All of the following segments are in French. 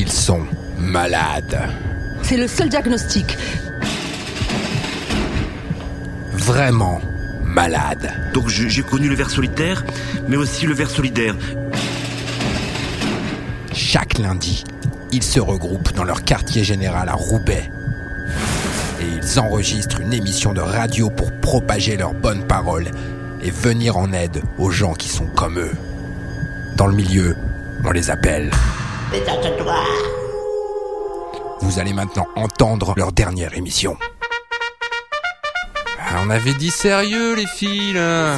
Ils sont malades. C'est le seul diagnostic. Vraiment malades. Donc j'ai connu le ver solitaire, mais aussi le ver solidaire. Chaque lundi, ils se regroupent dans leur quartier général à Roubaix. Et ils enregistrent une émission de radio pour propager leurs bonnes paroles et venir en aide aux gens qui sont comme eux. Dans le milieu, on les appelle. Vous allez maintenant entendre leur dernière émission. Ah, on avait dit sérieux, les filles, là.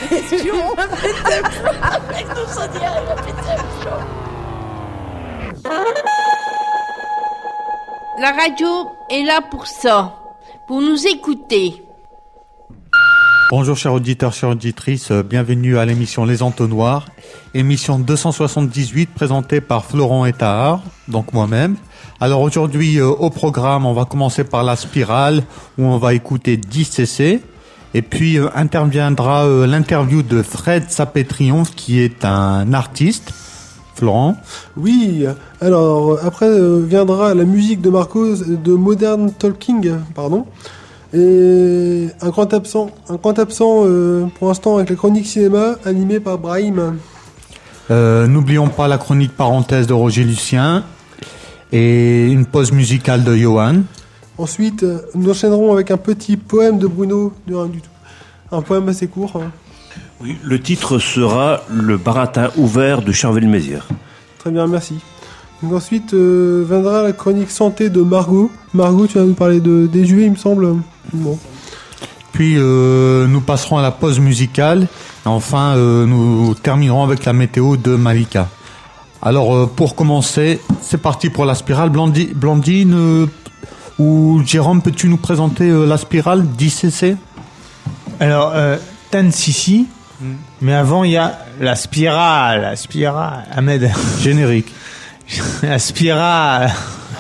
La radio est là pour ça, pour nous écouter. Bonjour chers auditeurs, chères auditrices, bienvenue à l'émission Les Entonnoirs, émission 278 présentée par Florent et Tahar, donc moi-même. Alors aujourd'hui au programme, on va commencer par la spirale où on va écouter 10cc et puis interviendra l'interview de Fred Sapé-Triomphe qui est un artiste. Florent. Oui, alors après viendra la musique de Marco de Modern Talking, pardon. Et un grand absent pour l'instant avec la chronique cinéma animée par Brahim. N'oublions pas la chronique parenthèse de Roger Lucien et une pause musicale de Johan. Ensuite, nous enchaînerons avec un petit poème de Bruno, de rien du tout. Un poème assez court. Hein. Oui, le titre sera Le baratin ouvert de Charvel-Mézières. Très bien, merci. Donc ensuite viendra la chronique santé de Margot. Margot, tu vas nous parler de déjeuner, il me semble. Bon. Puis nous passerons à la pause musicale. Et enfin, nous terminerons avec la météo de Malika. Alors, pour commencer, c'est parti pour la spirale. Blandine ou Jérôme, peux-tu nous présenter la spirale 10cc? Alors, 10cc. Mais avant, il y a la spirale. Ahmed. Générique. La spirale.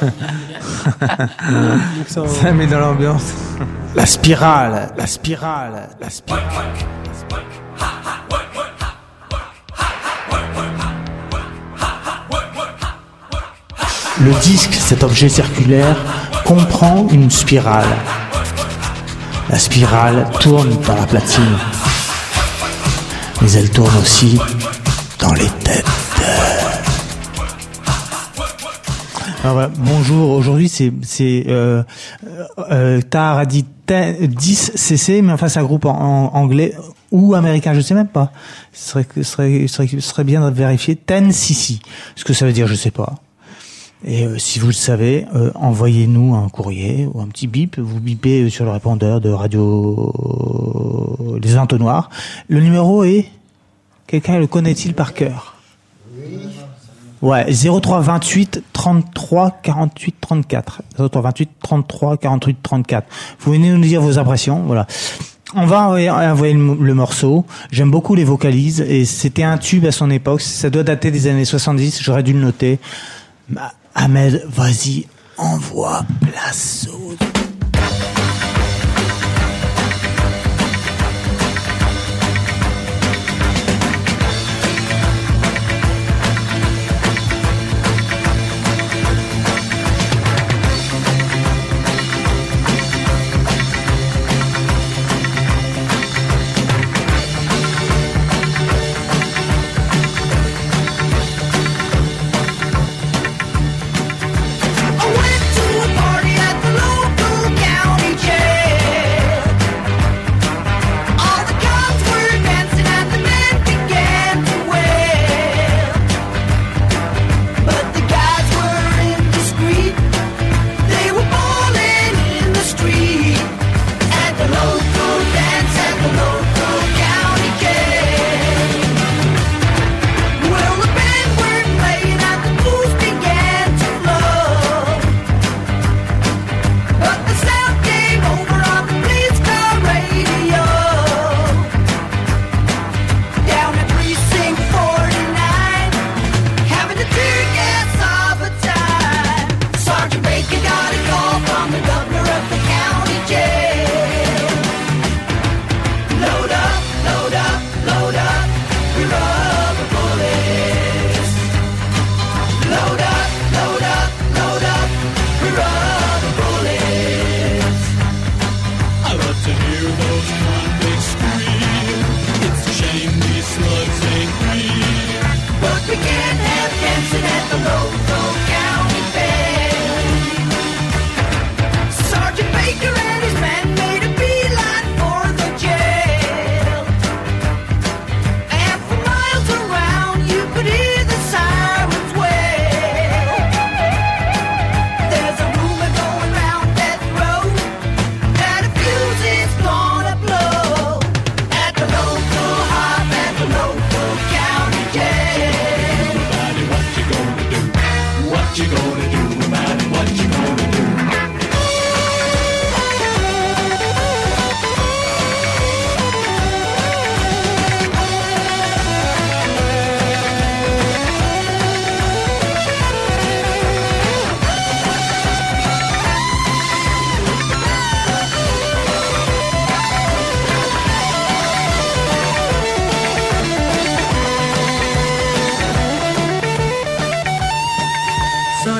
Ça met dans l'ambiance. La spirale. Le disque, cet objet circulaire, comprend une spirale. La spirale tourne dans la platine. Mais elle tourne aussi dans les têtes. Alors voilà, bonjour, aujourd'hui c'est Tahar a dit 10cc, mais enfin c'est un groupe en anglais ou américain, je sais même pas. Ce serait bien de vérifier 10cc. Ce que ça veut dire, je sais pas. Et si vous le savez, envoyez-nous un courrier ou un petit bip. Vous bipez sur le répondeur de radio Les Entonnoirs. Le numéro est... Quelqu'un le connaît-il par cœur? Oui. Ouais, 03 28 33 48 34. 03 28 33 48 34. Vous venez nous dire vos impressions, voilà. On va envoyer le morceau. J'aime beaucoup les vocalises et c'était un tube à son époque. Ça doit dater des années 70, j'aurais dû le noter. Ahmed, vas-y, envoie la sauce. I went to a party at the local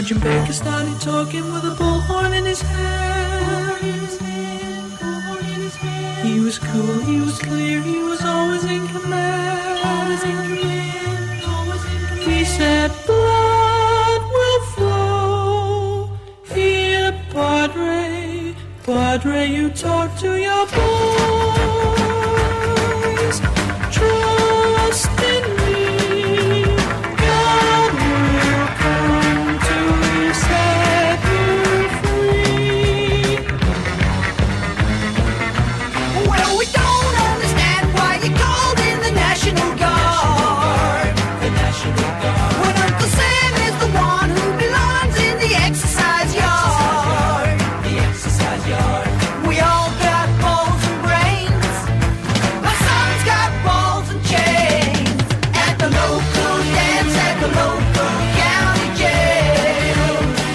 Agent Baker started talking with a bullhorn in his hand. He was cool, he was clear, he was always in command. He said, blood will flow. Here, Padre, Padre, you talk to your boys. Trust in me, God will come to set you free. Well, we don't understand why you called in the National Guard. The National Guard. When Uncle Sam is the one who belongs in the exercise yard. The exercise yard. We all got balls and brains. My son's got balls and chains. At the local dance, at the local county jail.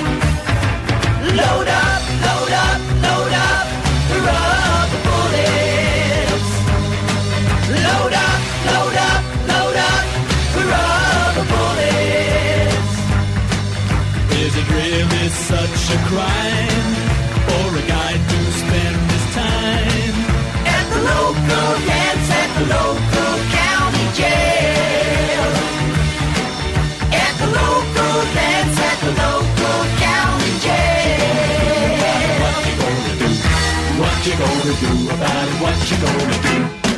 Load up, load up, load up the rubber bullets. Load up, load up, load up the rubber bullets. Is it really such a crime for a guy to spend his time At the local dance, at the local county jail. At the local dance, at the local county jail. What you gonna do about it? What you gonna do?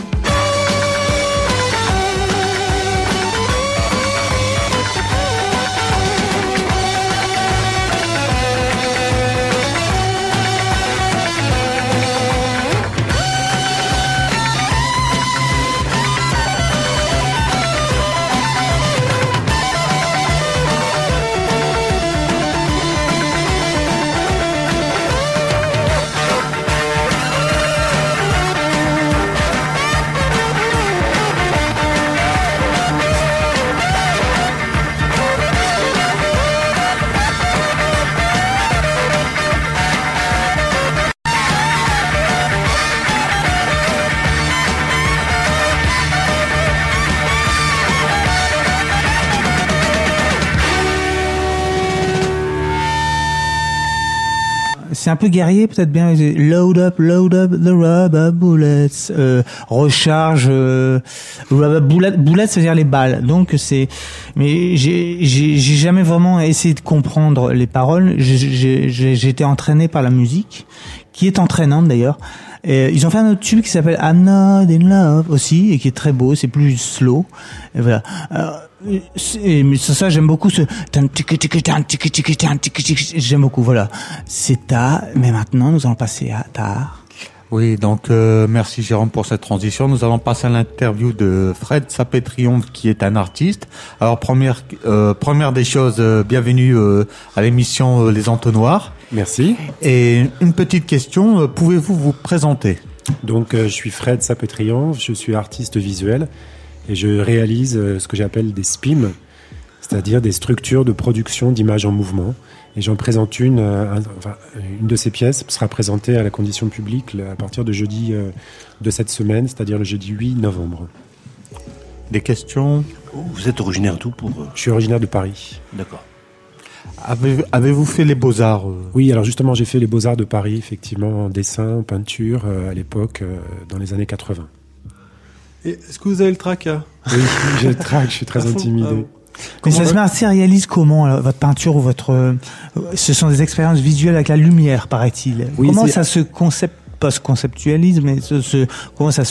C'est un peu guerrier, peut-être bien. Load up the rubber bullets. Recharge, rubber bullets, ça veut dire les balles. Donc c'est, mais j'ai jamais vraiment essayé de comprendre les paroles. J'ai été entraîné par la musique, qui est entraînante d'ailleurs. Et ils ont fait un autre tube qui s'appelle I'm Not in Love aussi, et qui est très beau. C'est plus slow. Et voilà. Mais ça j'aime beaucoup ce j'aime beaucoup, voilà. C'est ta, mais maintenant nous allons passer à ta. Oui, donc merci Jérôme pour cette transition. Nous allons passer à l'interview de Fred Sapé-Triomphe, qui est un artiste. Alors première des choses, bienvenue à l'émission Les Entonnoirs. Merci. Et une petite question, pouvez-vous vous présenter? Donc je suis Fred Sapé-Triomphe, je suis artiste visuel et je réalise ce que j'appelle des SPIM, c'est-à-dire des structures de production d'images en mouvement. Et j'en présente une de ces pièces sera présentée à la condition publique à partir de jeudi de cette semaine, c'est-à-dire le jeudi 8 novembre. Des questions? Vous êtes originaire d'où pour... Je suis originaire de Paris. D'accord. Avez-vous fait les Beaux-Arts? Oui, alors justement, j'ai fait les Beaux-Arts de Paris, effectivement, en dessin, en peinture, à l'époque, dans les années 80. Et est-ce que vous avez le tracas? Oui, j'ai le trac, je suis très intimidé. Mais ça se matérialise comment, alors, votre peinture ou votre... ce sont des expériences visuelles avec la lumière, paraît-il. Oui, comment ça se conceptualise, mais comment ça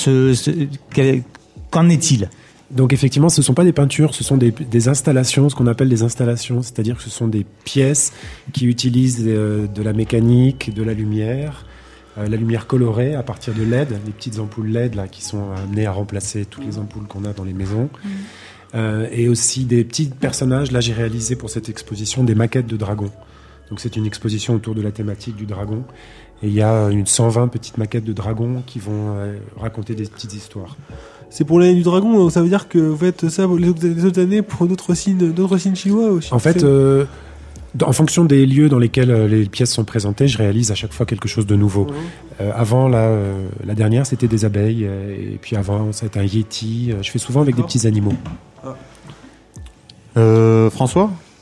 qu'en est-il? Donc effectivement, ce ne sont pas des peintures, ce sont des installations, ce qu'on appelle des installations, c'est-à-dire que ce sont des pièces qui utilisent de la mécanique, de la lumière colorée à partir de LED, les petites ampoules LED là, qui sont amenées à remplacer toutes les ampoules qu'on a dans les maisons. Et aussi des petits personnages. Là, j'ai réalisé pour cette exposition des maquettes de dragons. Donc c'est une exposition autour de la thématique du dragon. Et il y a 120 petites maquettes de dragons qui vont raconter des petites histoires. C'est pour l'année du dragon, donc ça veut dire que vous faites ça les autres années pour d'autres signes chinois aussi. En fait, en fonction des lieux dans lesquels les pièces sont présentées, je réalise à chaque fois quelque chose de nouveau. Avant, la dernière, c'était des abeilles. Et puis avant, c'était un yéti. Je fais souvent avec des petits animaux. François ?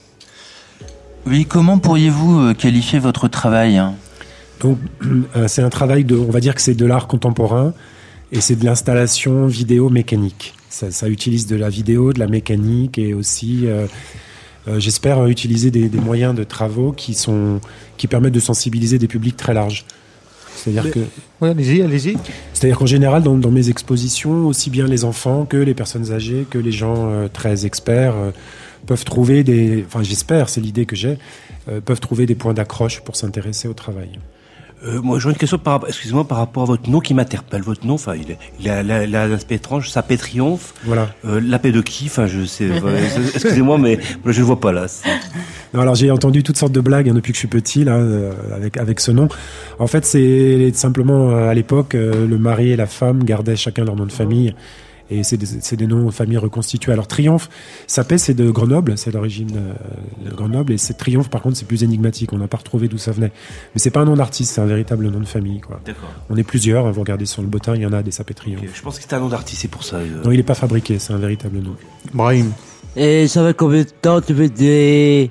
Oui, comment pourriez-vous qualifier votre travail, hein? Donc, c'est un travail on va dire que c'est de l'art contemporain et c'est de l'installation vidéo mécanique. Ça utilise de la vidéo, de la mécanique et aussi, j'espère, utiliser des moyens de travaux qui permettent de sensibiliser des publics très larges. C'est-à-dire que... Oui, allez-y. C'est-à-dire qu'en général, dans mes expositions, aussi bien les enfants que les personnes âgées, que les gens très experts peuvent trouver j'espère, c'est l'idée que j'ai, peuvent trouver des points d'accroche pour s'intéresser au travail. Moi, j'aurais une question par rapport à votre nom qui m'interpelle. Votre nom, il a un aspect étrange. Ça paix triomphe. Voilà. La paix de qui? Je sais. Excusez-moi, mais je le vois pas là. Non, alors j'ai entendu toutes sortes de blagues depuis que je suis petit là, avec ce nom. En fait, c'est simplement à l'époque, le mari et la femme gardaient chacun leur nom de famille. Et c'est des noms de famille reconstitués. Alors Triomphe, Sapé, c'est de Grenoble, c'est d'origine de Grenoble, et c'est Triomphe, par contre, c'est plus énigmatique. On n'a pas retrouvé d'où ça venait. Mais c'est pas un nom d'artiste, c'est un véritable nom de famille, quoi. D'accord. On est plusieurs. Vous regardez sur le bottin, il y en a des Sapé Triomphe. Okay. Je pense que c'était un nom d'artiste, c'est pour ça. Non, il est pas fabriqué, c'est un véritable nom. Brahim. Et ça fait combien de temps tu fais des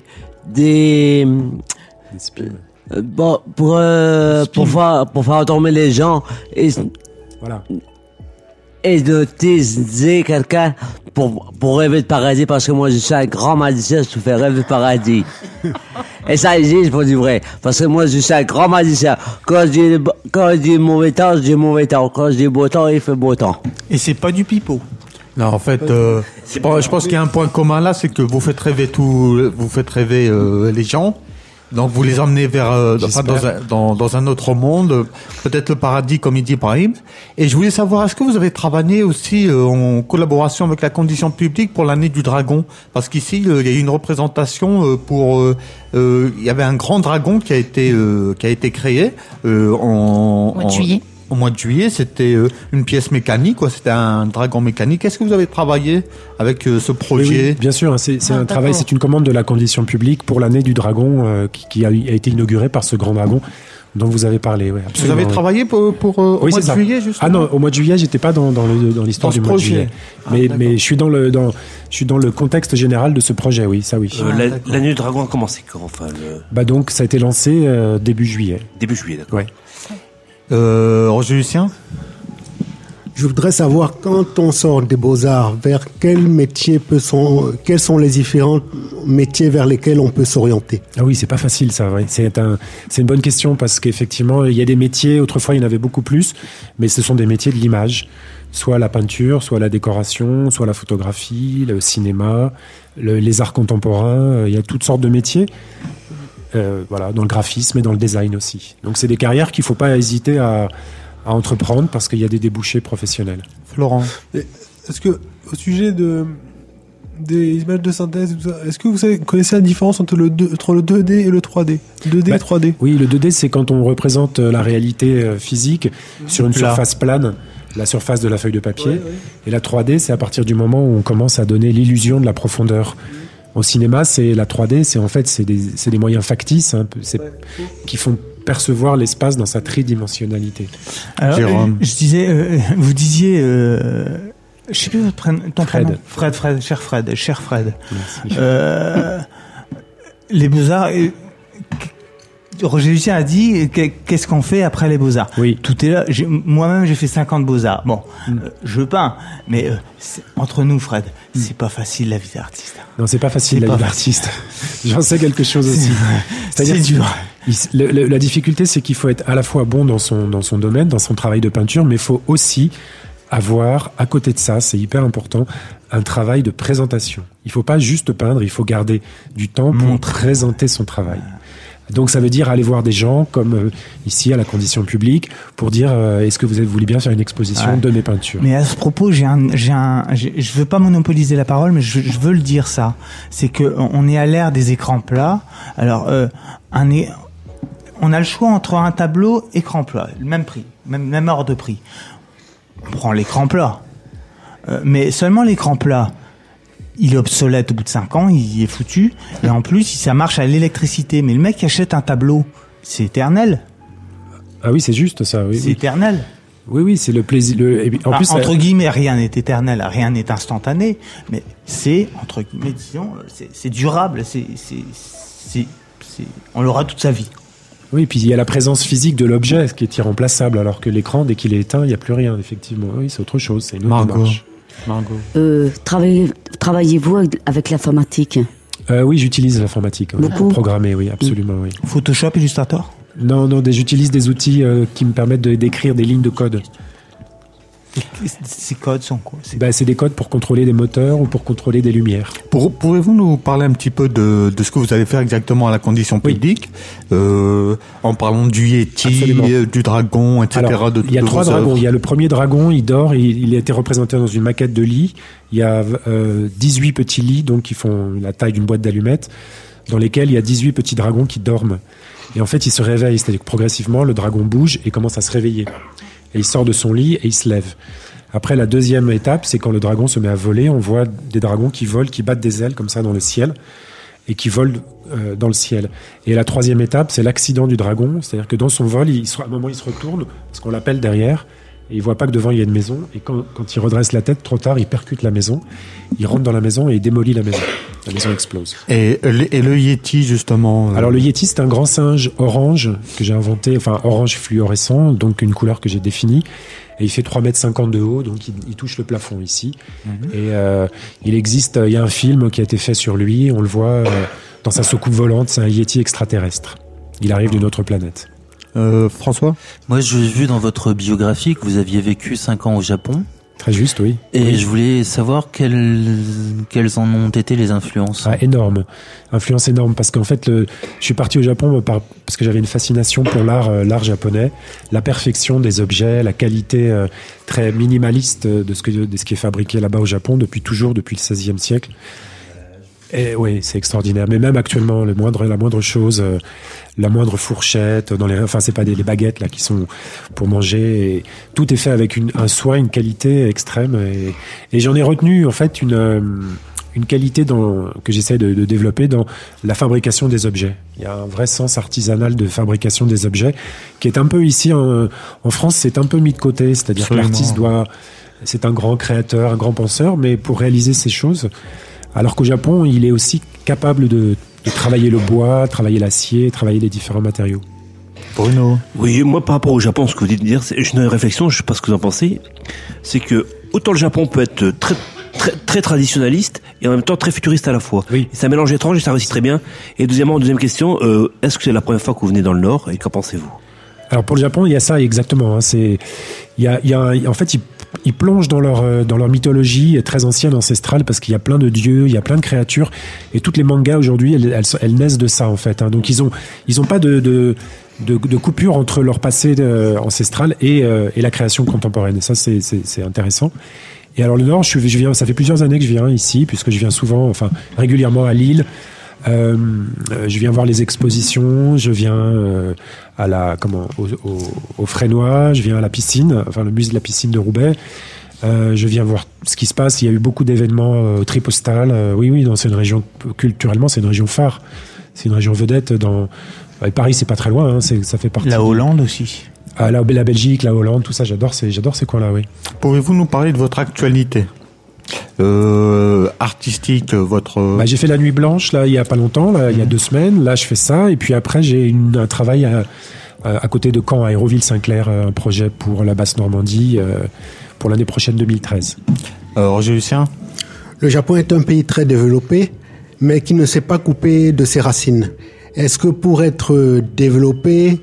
spims. Pour faire endormir les gens et voilà. Et de teaser quelqu'un pour rêver de paradis, parce que moi je suis un grand magicien, je te fais rêver de paradis. Et ça existe pour du vrai, parce que moi je suis un grand magicien. Quand je dis mauvais temps, je dis mauvais temps. Quand je dis beau temps, il fait beau temps. Et c'est pas du pipeau. Non, en fait, je pense qu'il y a un point commun là, c'est que vous faites rêver les gens. Donc vous les emmenez vers dans un autre monde, peut-être le paradis comme il dit Brahim. Et je voulais savoir, est-ce que vous avez travaillé aussi en collaboration avec la Condition publique pour l'année du dragon? Parce qu'ici il y a eu une représentation il y avait un grand dragon qui a été créé au mois de juillet. C'était une pièce mécanique, quoi. C'était un dragon mécanique. Est-ce que vous avez travaillé avec ce projet? Oui, bien sûr. C'est un travail, c'est une commande de la Condition publique pour l'année du dragon qui a été inaugurée par ce grand dragon dont vous avez parlé. Ouais, vous avez travaillé pour au mois de juillet, justement? Ah non, au mois de juillet, j'étais pas dans l'histoire du mois de juillet. Mais je suis dans le contexte général de ce projet. Oui, ça oui. L'année du dragon a commencé quand? Donc ça a été lancé début juillet. Début juillet, d'accord. Ouais. Roger Lucien? Je voudrais savoir, quand on sort des Beaux-Arts, vers quel métier quels sont les différents métiers vers lesquels on peut s'orienter? Ah oui, c'est pas facile ça. Ouais. C'est une bonne question parce qu'effectivement, il y a des métiers, autrefois il y en avait beaucoup plus, mais ce sont des métiers de l'image. Soit la peinture, soit la décoration, soit la photographie, le cinéma, les arts contemporains, il y a toutes sortes de métiers. Dans le graphisme et dans le design aussi. Donc c'est des carrières qu'il ne faut pas hésiter à entreprendre parce qu'il y a des débouchés professionnels. Florent. Est-ce que, au sujet des images de synthèse, est-ce que vous connaissez la différence entre le 2D et le 3D? 2D et 3D? Oui, le 2D, c'est quand on représente la réalité physique sur une surface plane, la surface de la feuille de papier. Ouais. Et la 3D, c'est à partir du moment où on commence à donner l'illusion de la profondeur. Au cinéma, c'est la 3D, c'est des moyens factices qui font percevoir l'espace dans sa tridimensionnalité. Alors, Jérôme. Vous disiez, je sais plus ton prénom. Fred, cher Fred. Les Beaux-Arts. Roger Lucien a dit qu'est-ce qu'on fait après les Beaux-Arts? Oui. Tout est là. Moi-même, j'ai fait 5 ans de Beaux-Arts. Bon, je peins, mais entre nous, Fred, c'est pas facile la vie d'artiste. Non, c'est pas facile la vie d'artiste. J'en sais quelque chose aussi. C'est dur. La difficulté, c'est qu'il faut être à la fois bon dans son domaine, dans son travail de peinture, mais il faut aussi avoir, à côté de ça, c'est hyper important, un travail de présentation. Il faut pas juste peindre, il faut garder du temps pour présenter son travail. Donc ça veut dire aller voir des gens comme ici à la Condition publique pour dire est-ce que vous voulez bien faire une exposition de mes peintures. Mais à ce propos, je veux pas monopoliser la parole, mais je veux le dire ça. C'est que on est à l'ère des écrans plats. Alors on a le choix entre un tableau écran plat, le même prix, même ordre de prix. On prend l'écran plat, mais seulement l'écran plat. Il est obsolète au bout de 5 ans, il est foutu. Et en plus, ça marche à l'électricité. Mais le mec qui achète un tableau, c'est éternel. Ah oui, c'est juste ça. Oui, c'est éternel. Oui, c'est le plaisir. Entre guillemets, rien n'est éternel, rien n'est instantané. Mais c'est, entre guillemets, disons, c'est durable. On l'aura toute sa vie. Oui, puis il y a la présence physique de l'objet, ce qui est irremplaçable, alors que l'écran, dès qu'il est éteint, il n'y a plus rien, effectivement. Oui, c'est autre chose, c'est une autre démarche. Margot. Travaillez-vous avec l'informatique? Oui, j'utilise l'informatique. Pour programmer, oui, absolument, oui. Photoshop, Illustrator? Non, j'utilise des outils qui me permettent d'écrire des lignes de code. Ces codes sont quoi? C'est des codes pour contrôler des moteurs ou pour contrôler des lumières. Pouvez-vous nous parler un petit peu de ce que vous allez faire exactement à la condition publique, en parlant du Yeti, du dragon, etc. Alors, il y a 3 dragons. Il y a le premier dragon, il dort, il a été représenté dans une maquette de lit. Il y a 18 petits lits, donc qui font la taille d'une boîte d'allumettes, dans lesquels il y a 18 petits dragons qui dorment. Et en fait, ils se réveillent, c'est-à-dire que progressivement, le dragon bouge et commence à se réveiller. Et il sort de son lit et il se lève. Après, la deuxième étape, c'est quand le dragon se met à voler. On voit des dragons qui volent, qui battent des ailes comme ça dans le ciel et qui volent dans le ciel. Et la troisième étape, c'est l'accident du dragon. C'est-à-dire que dans son vol, à un moment, il se retourne parce qu'on l'appelle derrière et il voit pas que devant, il y a une maison. Et quand il redresse la tête, trop tard, il percute la maison. Il rentre dans la maison et il démolit la maison. La maison explose. Et le Yeti, justement Alors, le Yeti, c'est un grand singe orange que j'ai inventé, enfin, orange fluorescent, donc une couleur que j'ai définie. Et il fait 3,50 m de haut, donc il touche le plafond ici. Et il y a un film qui a été fait sur lui, on le voit dans sa soucoupe volante, c'est un Yeti extraterrestre. Il arrive d'une autre planète. François ? Moi, j'ai vu dans votre biographie que vous aviez vécu 5 ans au Japon. Très juste, oui. Et je voulais savoir quelles en ont été les influences. Énorme. Influence énorme, parce qu'en fait, je suis parti au Japon parce que j'avais une fascination pour l'art japonais, la perfection des objets, la qualité très minimaliste de ce qui est fabriqué là-bas au Japon depuis le XVIe siècle. Et oui, c'est extraordinaire. Mais même actuellement, la moindre chose, la moindre fourchette, c'est pas les baguettes là qui sont pour manger. Et tout est fait avec un soin, une qualité extrême. Et j'en ai retenu en fait une qualité que j'essaie de développer dans la fabrication des objets. Il y a un vrai sens artisanal de fabrication des objets qui est un peu ici en France, c'est un peu mis de côté. C'est-à-dire que l'artiste c'est un grand créateur, un grand penseur, mais pour réaliser ces choses. Alors qu'au Japon, il est aussi capable de travailler le bois, travailler l'acier, travailler les différents matériaux. Bruno ? Oui, moi par rapport au Japon, ce que vous dites de dire, j'ai une réflexion, je sais pas ce que vous en pensez, c'est que autant le Japon peut être très, très, très traditionnaliste et en même temps très futuriste à la fois. Oui. C'est un mélange étrange et ça réussit très bien. Et deuxième question, est-ce que c'est la première fois que vous venez dans le Nord et qu'en pensez-vous ? Alors pour le Japon, il y a ça exactement. En fait, ils plongent dans leur mythologie très ancienne, ancestrale, parce qu'il y a plein de dieux, il y a plein de créatures, et toutes les mangas aujourd'hui, elles naissent de ça en fait. Donc ils ont pas de coupure entre leur passé ancestral et la création contemporaine. Et ça, c'est intéressant. Et alors le Nord, je viens, ça fait plusieurs années que je viens ici, puisque je viens souvent, régulièrement à Lille. Je viens voir les expositions, je viens au Frénois, je viens à la piscine, le musée de la piscine de Roubaix. Je viens voir ce qui se passe. Il y a eu beaucoup d'événements au Tripostal. Oui, c'est une région culturellement, c'est une région phare, c'est une région vedette. Paris, c'est pas très loin. Ça fait partie. La Hollande aussi. La Belgique, la Hollande, tout ça, j'adore ces coins-là. Oui. Pouvez-vous nous parler de votre actualité? Artistique, votre... j'ai fait la Nuit Blanche là il y a pas longtemps, il y a 2 semaines. Là je fais ça et puis après j'ai un travail à côté de Caen, à Hérouville-Saint-Clair, un projet pour la Basse-Normandie pour l'année prochaine 2013. Roger Lucien. Le Japon est un pays très développé mais qui ne s'est pas coupé de ses racines. Est-ce que pour être développé,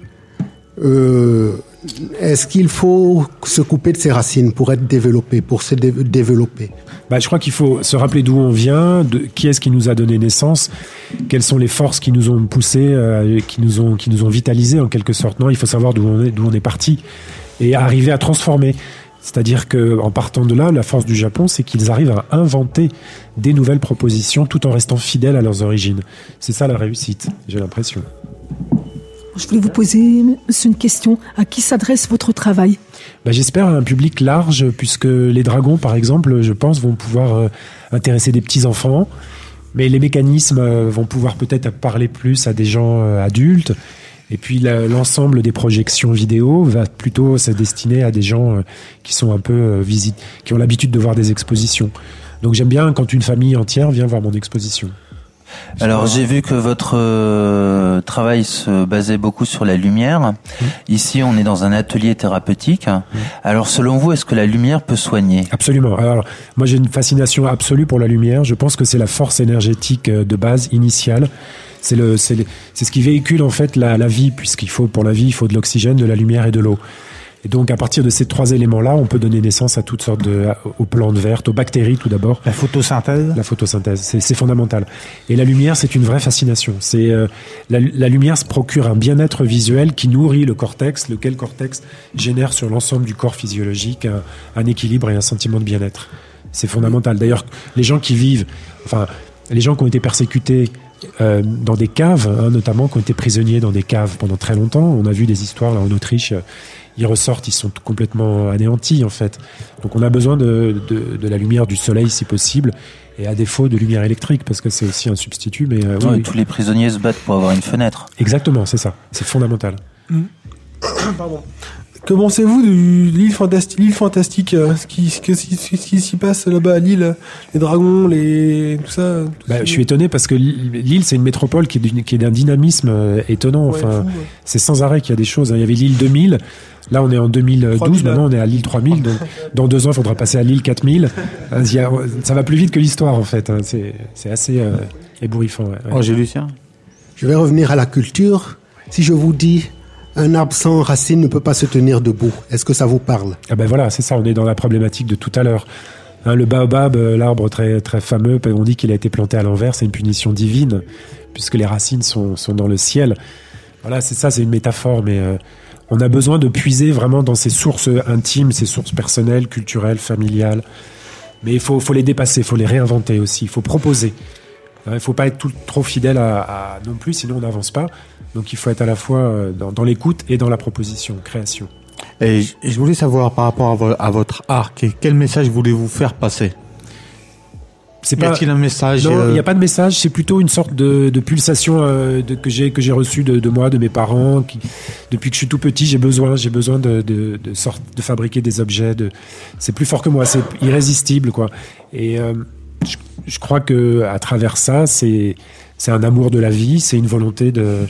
est-ce qu'il faut se couper de ses racines pour être développé, pour se développer? Je crois qu'il faut se rappeler d'où on vient, de qui est-ce qui nous a donné naissance, quelles sont les forces qui nous ont poussés, qui nous ont vitalisés en quelque sorte. Non, il faut savoir d'où on est parti et arriver à transformer. C'est-à-dire que en partant de là, la force du Japon, c'est qu'ils arrivent à inventer des nouvelles propositions tout en restant fidèles à leurs origines. C'est ça la réussite, j'ai l'impression. Je voulais vous poser une question. À qui s'adresse votre travail ? J'espère à un public large, puisque les dragons, par exemple, je pense, vont pouvoir intéresser des petits-enfants. Mais les mécanismes vont pouvoir peut-être parler plus à des gens adultes. Et puis l'ensemble des projections vidéo va plutôt se destiner à des gens qui sont un peu qui ont l'habitude de voir des expositions. Donc j'aime bien quand une famille entière vient voir mon exposition. Alors j'ai vu que votre travail se basait beaucoup sur la lumière. Ici on est dans un atelier thérapeutique. Alors selon vous, est-ce que la lumière peut soigner ? Absolument. Alors moi j'ai une fascination absolue pour la lumière. Je pense que c'est la force énergétique de base initiale. C'est ce qui véhicule en fait la vie, pour la vie il faut de l'oxygène, de la lumière et de l'eau. Et donc, à partir de ces trois éléments-là, on peut donner naissance à toutes sortes aux plantes vertes, aux bactéries tout d'abord. La photosynthèse. La photosynthèse, c'est fondamental. Et la lumière, c'est une vraie fascination. La lumière se procure un bien-être visuel qui nourrit le cortex, lequel cortex génère sur l'ensemble du corps physiologique un équilibre et un sentiment de bien-être. C'est fondamental. D'ailleurs, les gens qui ont été persécutés dans des caves, notamment, qui ont été prisonniers dans des caves pendant très longtemps. On a vu des histoires là en Autriche. Ils ressortent, ils sont complètement anéantis en fait. Donc on a besoin de la lumière du soleil si possible, et à défaut de lumière électrique parce que c'est aussi un substitut. Mais oui. Tous les prisonniers se battent pour avoir une fenêtre. Exactement, c'est ça. C'est fondamental. Pardon. Que pensez-vous de l'île fantastique, ce qui s'y passe là-bas à Lille, les dragons, tout ça. Je suis étonné parce que Lille, c'est une métropole qui est d'un dynamisme étonnant. C'est sans arrêt qu'il y a des choses. Il y avait l'île 2000. Là, on est en 2012. 3000, maintenant, on est à l'île 3000. Donc, dans 2 ans, il faudra passer à l'île 4000. Ça va plus vite que l'histoire, en fait. C'est assez ébouriffant. Ouais. Oh, j'ai Lucien. Je vais revenir à la culture. Si je vous dis un arbre sans racines ne peut pas se tenir debout, est-ce que ça vous parle ? Ah ben voilà, c'est ça. On est dans la problématique de tout à l'heure. Le baobab, l'arbre très très fameux, on dit qu'il a été planté à l'envers. C'est une punition divine puisque les racines sont dans le ciel. Voilà, c'est ça. C'est une métaphore, mais on a besoin de puiser vraiment dans ses sources intimes, ses sources personnelles, culturelles, familiales. Mais il faut les dépasser, il faut les réinventer aussi, il faut proposer. Il ne faut pas être trop fidèle à non plus, sinon on n'avance pas. Donc il faut être à la fois dans l'écoute et dans la proposition, création. Et je voulais savoir par rapport à votre art, quel message voulez-vous faire passer ? Y a-t-il un message ? Non, il n'y a pas de message. C'est plutôt une sorte de pulsation que j'ai reçue de moi, de mes parents. Depuis que je suis tout petit, j'ai besoin de fabriquer des objets. C'est plus fort que moi. C'est irrésistible, quoi. Et je crois que à travers ça, c'est un amour de la vie. C'est une volonté de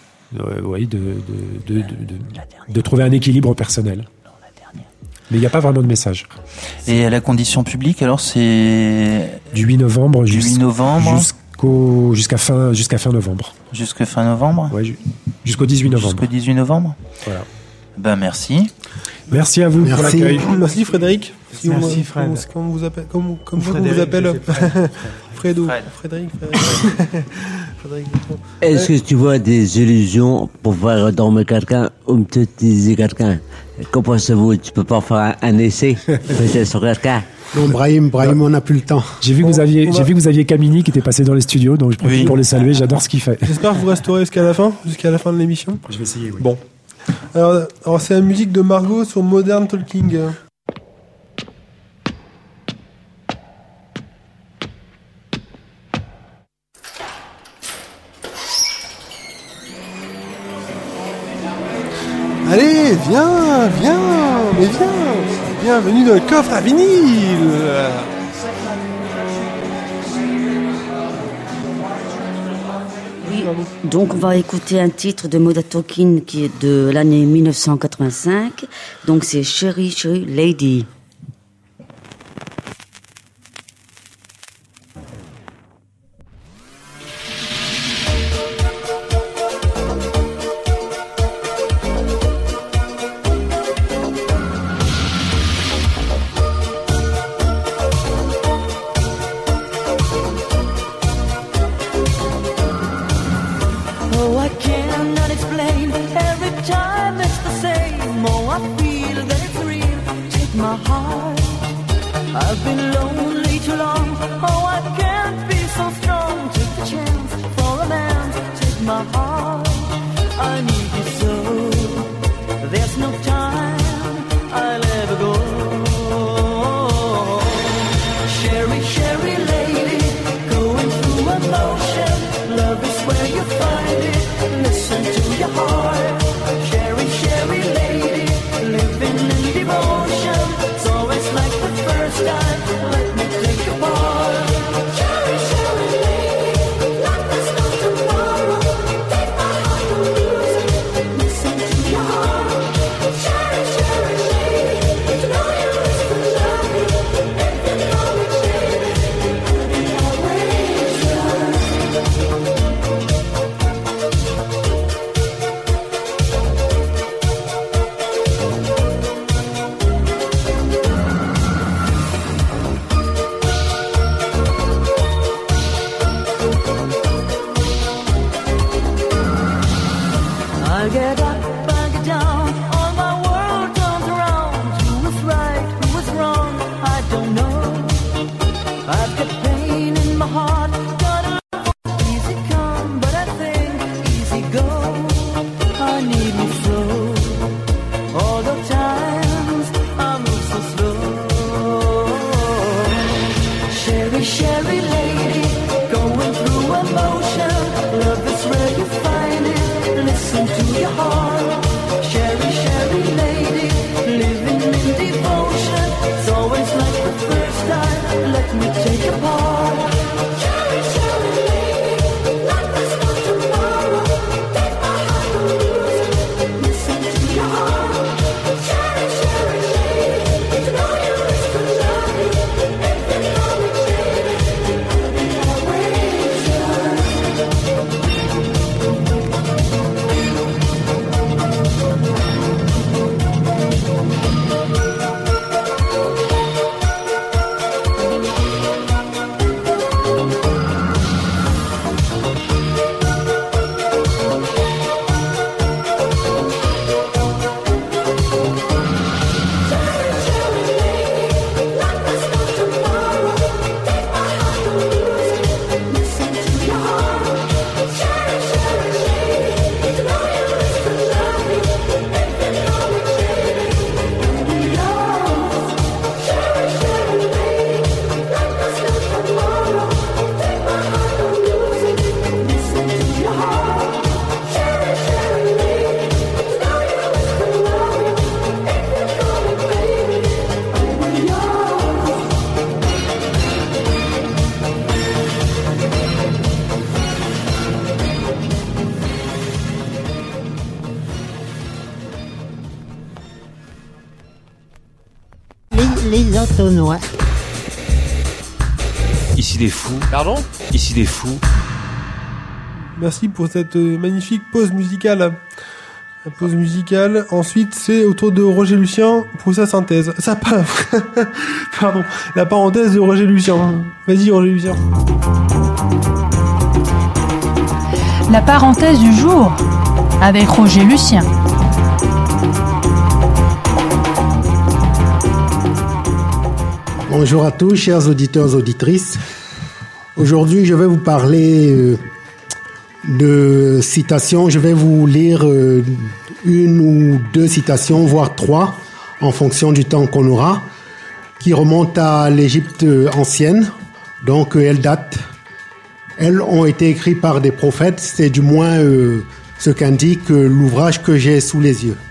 trouver un équilibre personnel. Mais il n'y a pas vraiment de message. Et à la condition publique, alors c'est du 8 novembre jusqu'à fin novembre. Jusqu'à fin novembre ? Ouais, jusqu'au 18 novembre. Jusqu'au 18 novembre ? Voilà. Merci. Merci à vous pour l'accueil. Merci Frédéric. Merci Fred. Comment vous appelle Fredo. Frédéric. Est-ce que tu vois des illusions pour faire dormir quelqu'un ou hypnotiser quelqu'un ? Qu'en pensez-vous ? Tu peux pas faire un essai peut-être sur quelqu'un ? Non, Brahim, on n'a plus le temps. J'ai vu que vous aviez Camini qui était passé dans les studios, donc je profite pour les saluer. J'adore ce qu'il fait. J'espère que vous resterez jusqu'à la fin de l'émission. Je vais essayer. Oui. Bon. Alors c'est la musique de Margot sur Modern Talking. Allez, viens. Bienvenue dans le coffre à vinyle. Oui, donc on va écouter un titre de Modern Talking qui est de l'année 1985. Donc c'est Chérie, Chérie Lady. Oh, I cannot explain. Every time it's the same. Oh, I feel that it's real. Take my heart. I've been lonely too long. Oh, I can't be so strong. Take the chance for a man. Take my heart. I need you so. There's no time. I'll ever go. Sherry, Sherry lady, going through emotion. Love is where you find it. Listen to your heart. Sherry, Sherry lady, living in devotion. It's always like the first time. Let me take your part. Sherry, Sherry lady, I get up, I get down, all my world turns around. Who was right, who was wrong, I don't know. I've got pain in my heart, gotta easy come, but I think easy go. I need me slow, all the times I move so slow. Sherry, Sherry lady, going through emotion. Love is where you find it, listen to your heart. Sherry, Sherry lady, living in devotion. It's always like the first time, let me take a part. Sherry, Sherry lady, life is not tomorrow. Take my heart and lose it, listen to your heart. Sherry, Sherry lady, it's no use to love me. If you know me, baby, I'll be always yours. Les entonnois. Ici des fous. Pardon ? Ici des fous. Merci pour cette magnifique pause musicale. La pause musicale. Ensuite, c'est au tour de Roger Lucien pour sa synthèse. Pardon. La parenthèse de Roger Lucien. Vas-y, Roger Lucien. La parenthèse du jour avec Roger Lucien. Bonjour à tous, chers auditeurs, auditrices. Aujourd'hui, je vais vous parler de citations. Je vais vous lire une ou deux citations, voire trois, en fonction du temps qu'on aura, qui remontent à l'Égypte ancienne. Donc, elles datent. Elles ont été écrites par des prophètes. C'est du moins ce qu'indique l'ouvrage que j'ai sous les yeux.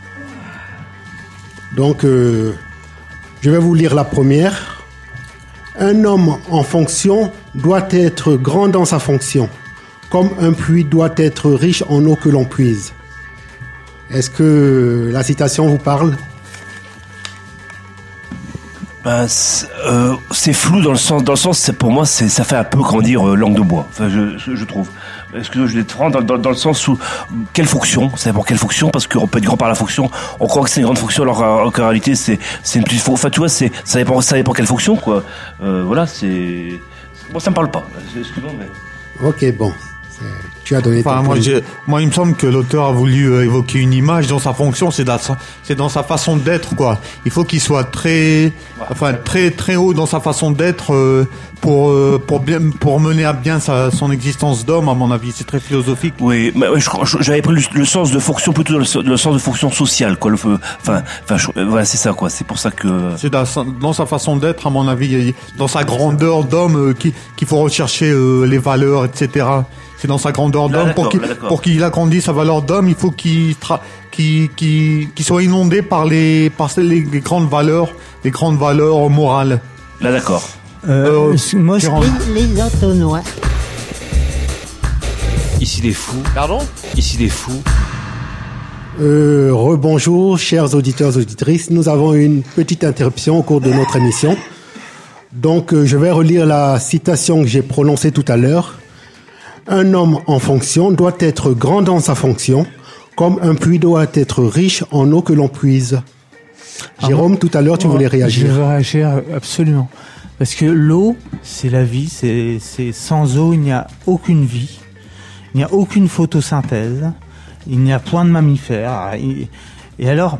Donc, je vais vous lire la première. Un homme en fonction doit être grand dans sa fonction, comme un puits doit être riche en eau que l'on puise. Est-ce que la citation vous parle ? C'est flou dans le sens, c'est pour moi, ça fait un peu, comment dire, langue de bois. Enfin, je trouve. Excusez-moi, je vais te prendre dans le sens où quelle fonction, c'est pour quelle fonction, parce qu'on peut être grand par la fonction. On croit que c'est une grande fonction, alors qu'en réalité c'est une petite fonction. Enfin, tu vois, ça dépend quelle fonction, quoi. Voilà, moi ça me parle pas. Excuse-moi, mais. Ok, bon. Tu as donné. Enfin, moi, il me semble que l'auteur a voulu évoquer une image dont sa fonction, c'est dans sa façon d'être, quoi. Il faut qu'il soit très haut dans sa façon d'être pour mener à bien son existence d'homme. À mon avis, c'est très philosophique. Oui, mais j'avais pris le sens de fonction plutôt le sens de fonction sociale, quoi. Voilà, c'est ça, quoi. C'est pour ça que. C'est dans sa façon d'être, à mon avis, dans sa grandeur d'homme qu'il faut rechercher les valeurs, etc. C'est dans sa grandeur d'homme. Pour qu'il agrandisse sa valeur d'homme, il faut qu'il soit inondé par les grandes valeurs morales. Là, d'accord. Moi, les entonnois. Ici des fous. Pardon ? Ici des fous. Rebonjour, chers auditeurs, auditrices. Nous avons une petite interruption au cours de notre émission. Donc, je vais relire la citation que j'ai prononcée tout à l'heure. Un homme en fonction doit être grand dans sa fonction, comme un puits doit être riche en eau que l'on puise. Jérôme, tout à l'heure, tu voulais réagir. Je veux réagir absolument. Parce que l'eau, c'est la vie. C'est sans eau, il n'y a aucune vie. Il n'y a aucune photosynthèse. Il n'y a point de mammifères. Et alors,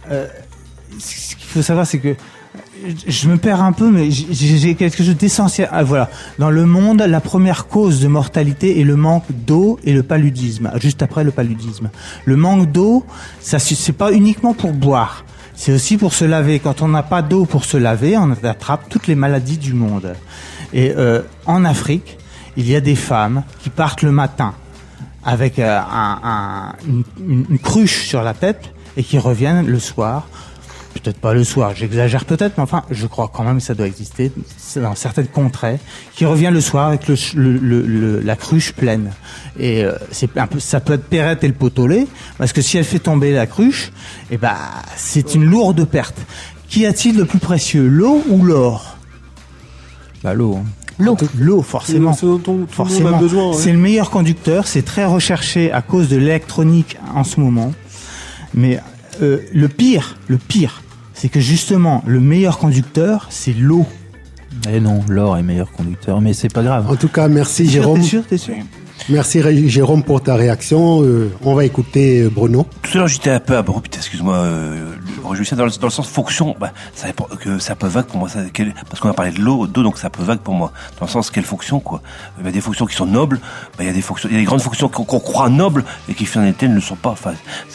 ce qu'il faut savoir, c'est que je me perds un peu, mais j'ai quelque chose d'essentiel. Ah, voilà. Dans le monde, la première cause de mortalité est le manque d'eau et le paludisme. Juste après le paludisme. Le manque d'eau, ça c'est pas uniquement pour boire. C'est aussi pour se laver. Quand on n'a pas d'eau pour se laver, on attrape toutes les maladies du monde. Et en Afrique, il y a des femmes qui partent le matin avec une cruche sur la tête et qui reviennent le soir. Peut-être pas le soir, j'exagère peut-être, mais enfin, je crois quand même que ça doit exister dans certaines contrées, qui revient le soir avec la cruche pleine. Et c'est un peu, ça peut être Perrette et le pot-au-lait, parce que si elle fait tomber la cruche, eh ben, c'est une lourde perte. Qu'y a-t-il de plus précieux, l'eau ou l'or? Bah, l'eau. L'eau, forcément. C'est dont tout forcément. le monde a besoin. Ouais. C'est le meilleur conducteur, c'est très recherché à cause de l'électronique en ce moment. Mais le pire, c'est que justement, le meilleur conducteur, c'est l'eau. Eh non, l'or est meilleur conducteur, mais c'est pas grave. En tout cas, merci Jérôme. T'es sûr Merci Jérôme pour ta réaction. On va écouter Bruno. Tout à l'heure, j'étais un peu abrupt, excuse-moi. Je disais dans le sens fonction, ça c'est un peu vague pour moi, parce qu'on a parlé de l'eau, donc c'est un peu vague pour moi. Dans le sens, quelle fonction, quoi. Il y a des fonctions qui sont nobles, il y a des grandes fonctions qu'on croit nobles et qui finalement ne le sont pas. Enfin,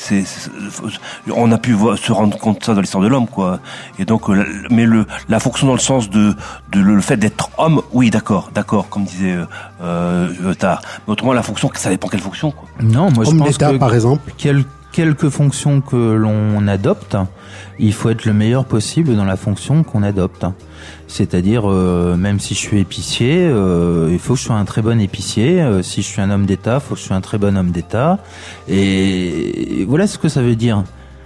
on a pu se rendre compte de ça dans l'histoire de l'homme, quoi. Et donc, mais la fonction dans le sens de le fait d'être homme, oui, d'accord, comme disait Tar. Mais autrement, la fonction, ça dépend quelle fonction, quoi. Non, moi je pense que par exemple. Quelques fonctions que l'on adopte, il faut être le meilleur possible dans la fonction qu'on adopte. C'est-à-dire, même si je suis épicier, il faut que je sois un très bon épicier. Si je suis un homme d'État, il faut que je sois un très bon homme d'État. Et voilà ce que ça veut dire.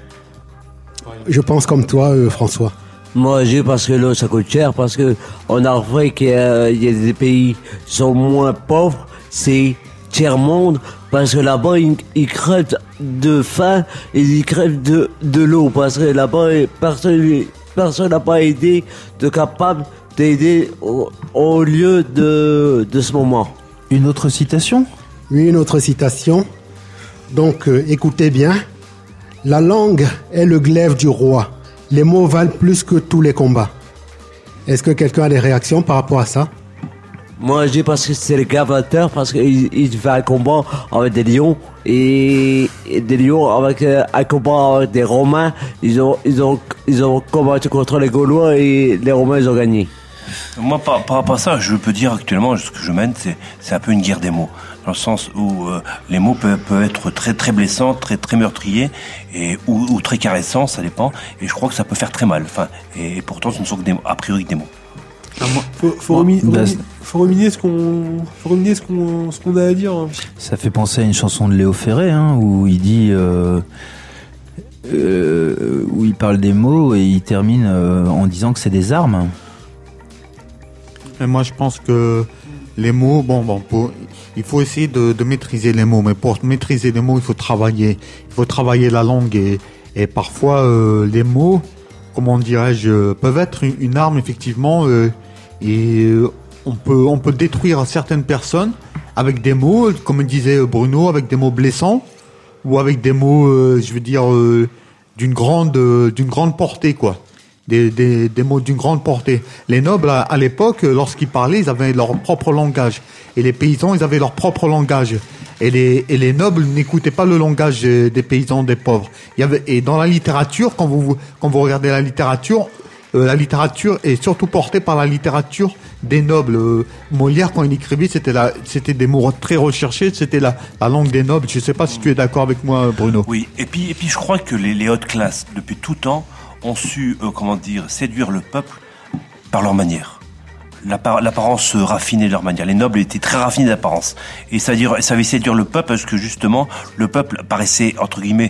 Je pense comme toi, François. Moi, parce que l'eau, ça coûte cher, parce que en Afrique, il y a des pays qui sont moins pauvres, c'est tiers-monde, parce que là-bas, ils crèvent de faim et ils crèvent de l'eau, parce que là-bas, personne n'a pas aidé de capable d'aider au lieu de ce moment. Une autre citation? Oui, une autre citation. Donc, écoutez bien. La langue est le glaive du roi. Les mots valent plus que tous les combats. Est-ce que quelqu'un a des réactions par rapport à ça? Moi, je dis parce que c'est le gavateur, parce qu'il fait un combat avec des lions, et des lions avec un combat avec des Romains. Ils ont combattu contre les Gaulois et les Romains, ils ont gagné. Moi, par rapport à ça, je peux dire actuellement, ce que je mène, c'est un peu une guerre des mots. Dans le sens où les mots peuvent être très très blessants, très très meurtriers, ou très caressants, ça dépend. Et je crois que ça peut faire très mal. Enfin, et pourtant, ce ne sont que a priori que des mots. Faut ruminer ce qu'on a à dire. Ça fait penser à une chanson de Léo Ferré, où il dit, où il parle des mots et il termine en disant que c'est des armes. Et moi, je pense que les mots, il faut essayer de maîtriser les mots, mais pour maîtriser les mots, il faut travailler. Il faut travailler la langue et parfois les mots, comment dirais-je, peuvent être une arme effectivement. Et on peut détruire certaines personnes avec des mots, comme disait Bruno, avec des mots blessants ou avec des mots, d'une grande portée, quoi. Des mots d'une grande portée. Les nobles, à l'époque, lorsqu'ils parlaient, ils avaient leur propre langage. Et les paysans, ils avaient leur propre langage. Et les nobles n'écoutaient pas le langage des paysans, des pauvres. Et dans la littérature, quand vous regardez la littérature est surtout portée par la littérature des nobles. Molière, quand il écrivait, c'était des mots très recherchés, c'était la langue des nobles. Je ne sais pas si tu es d'accord avec moi, Bruno. Oui, et puis je crois que les hautes classes, depuis tout temps, ont su, séduire le peuple par leur manière. L'apparence raffinée de leur manière. Les nobles étaient très raffinés d'apparence. Et c'est-à-dire, ça avait séduire le peuple parce que justement, le peuple paraissait, entre guillemets,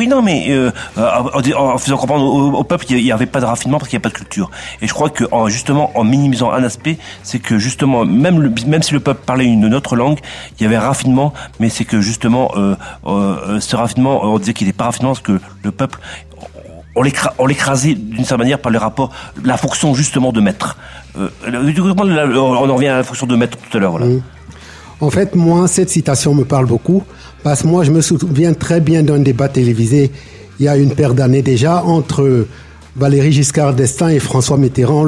en faisant comprendre au peuple qu'il n'y avait pas de raffinement parce qu'il n'y a pas de culture. Et je crois que, justement, en minimisant un aspect, c'est que justement, même si le peuple parlait une autre langue, il y avait un raffinement, mais c'est que justement, ce raffinement, on disait qu'il n'était pas raffinement parce que le peuple, on l'écrasait d'une certaine manière par le rapport, la fonction justement de maître. On en revient à la fonction de maître tout à l'heure. Voilà. En fait, moi, cette citation me parle beaucoup, parce que moi, je me souviens très bien d'un débat télévisé, il y a une paire d'années déjà, entre Valéry Giscard d'Estaing et François Mitterrand,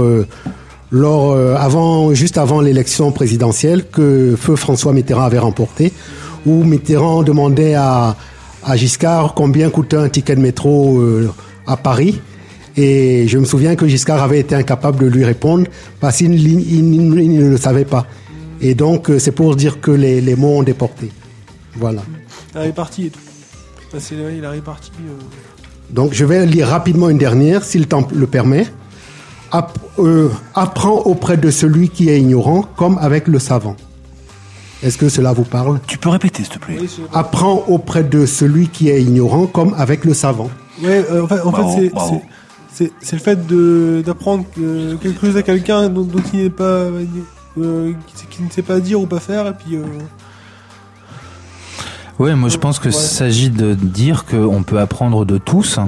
juste avant l'élection présidentielle que feu François Mitterrand avait remporté, où Mitterrand demandait à Giscard combien coûtait un ticket de métro à Paris. Et je me souviens que Giscard avait été incapable de lui répondre parce qu'il ne le savait pas. Et donc, c'est pour dire que les mots ont déporté. Voilà. La répartie et tout. Il a réparti. Donc, je vais lire rapidement une dernière, si le temps le permet. Apprends auprès de celui qui est ignorant, comme avec le savant. Est-ce que cela vous parle? Tu peux répéter, s'il te plaît. Oui, apprends auprès de celui qui est ignorant, comme avec le savant. Ouais, en fait, c'est le fait d'apprendre quelque chose à quelqu'un dont il n'est pas, qui ne sait pas dire ou pas faire, et puis. Ouais, moi je pense que s'agit de dire qu'on peut apprendre de tous.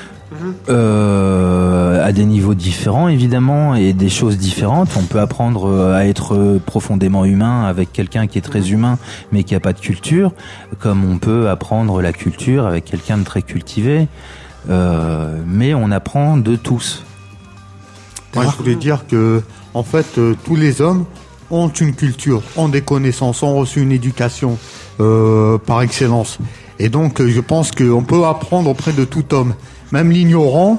À des niveaux différents évidemment et des choses différentes. On peut apprendre à être profondément humain avec quelqu'un qui est très humain mais qui a pas de culture, comme on peut apprendre la culture avec quelqu'un de très cultivé. Mais on apprend de tous. Moi, je voulais dire que, en fait, tous les hommes ont une culture, ont des connaissances, ont reçu une éducation par excellence. Et donc, je pense qu'on peut apprendre auprès de tout homme. Même l'ignorant,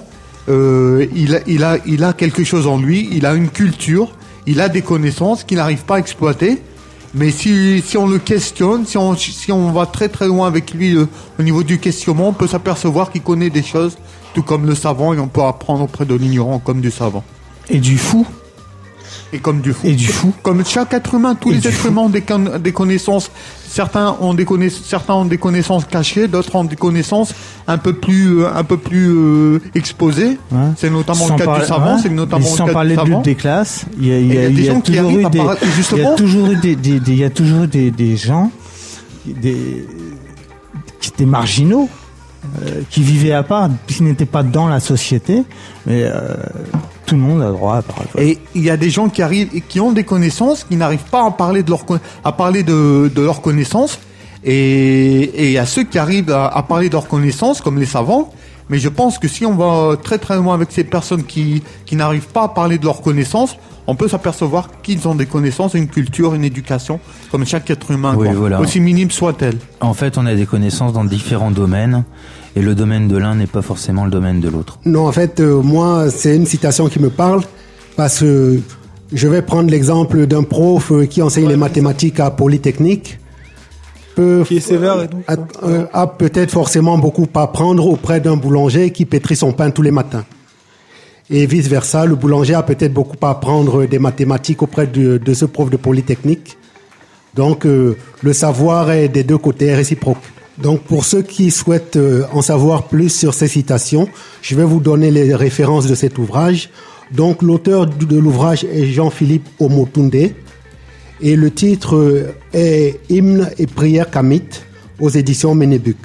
il a quelque chose en lui, il a une culture, il a des connaissances qu'il n'arrive pas à exploiter. Mais si on le questionne, si on va très très loin avec lui au niveau du questionnement, on peut s'apercevoir qu'il connaît des choses, tout comme le savant, et on peut apprendre auprès de l'ignorant comme du savant. Et du fou. Et comme du fou. Et du fou. Comme chaque être humain, tous les êtres humains ont des connaissances. Certains ont des connaissances cachées, d'autres ont des connaissances un peu plus exposées. Ouais. C'est notamment le cas du savant. C'est notamment le cas du savant. Sans parler de lutte des classes, il y a des gens qui arrivent il y a toujours eu des gens, qui étaient marginaux, qui vivaient à part, qui n'étaient pas dans la société, mais tout le monde a droit à parler. Et il y a des gens qui arrivent et qui ont des connaissances, qui n'arrivent pas à parler de leurs connaissances. Et il y a ceux qui arrivent à parler de leurs connaissances, comme les savants. Mais je pense que si on va très très loin avec ces personnes qui n'arrivent pas à parler de leurs connaissances, on peut s'apercevoir qu'ils ont des connaissances, une culture, une éducation, comme chaque être humain, oui, voilà. Aussi minime soit-elle. En fait, on a des connaissances dans différents domaines, et le domaine de l'un n'est pas forcément le domaine de l'autre. Non, en fait, moi, c'est une citation qui me parle, parce que je vais prendre l'exemple d'un prof qui enseigne les mathématiques à Polytechnique. Qui est sévère et tout. A peut-être forcément beaucoup à apprendre auprès d'un boulanger qui pétrit son pain tous les matins. Et vice-versa, le boulanger a peut-être beaucoup à apprendre des mathématiques auprès de ce prof de Polytechnique. Donc, le savoir est des deux côtés réciproque. Donc, pour ceux qui souhaitent en savoir plus sur ces citations, je vais vous donner les références de cet ouvrage. Donc, l'auteur de l'ouvrage est Jean-Philippe Omotunde. Et le titre est Hymne et prière kamite aux éditions Ménébuc.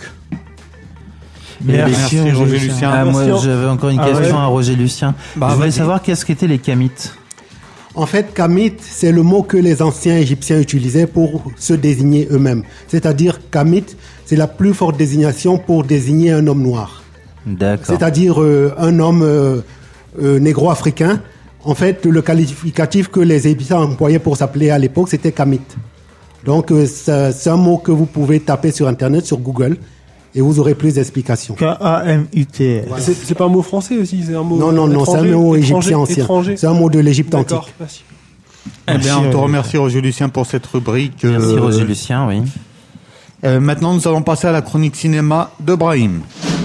Merci Roger Lucien. Moi, j'avais encore une question à Roger Lucien. Je voulais savoir qu'est-ce qu'étaient les kamites. En fait, kamite, c'est le mot que les anciens Égyptiens utilisaient pour se désigner eux-mêmes. C'est-à-dire, kamite, c'est la plus forte désignation pour désigner un homme noir. D'accord. C'est-à-dire un homme négro-africain. En fait, le qualificatif que les Égyptiens employaient pour s'appeler à l'époque, c'était kamite. Donc, c'est un mot que vous pouvez taper sur Internet, sur Google, et vous aurez plus d'explications. K-A-M-I-T. Voilà. C'est pas un mot français aussi, c'est un mot. Non, c'est un mot égyptien ancien. C'est un mot de l'Égypte antique. D'accord, merci. Eh bien, on te remercie, Roger Lucien, pour cette rubrique. Merci, Roger Lucien, oui. Maintenant, nous allons passer à la chronique cinéma de Brahim.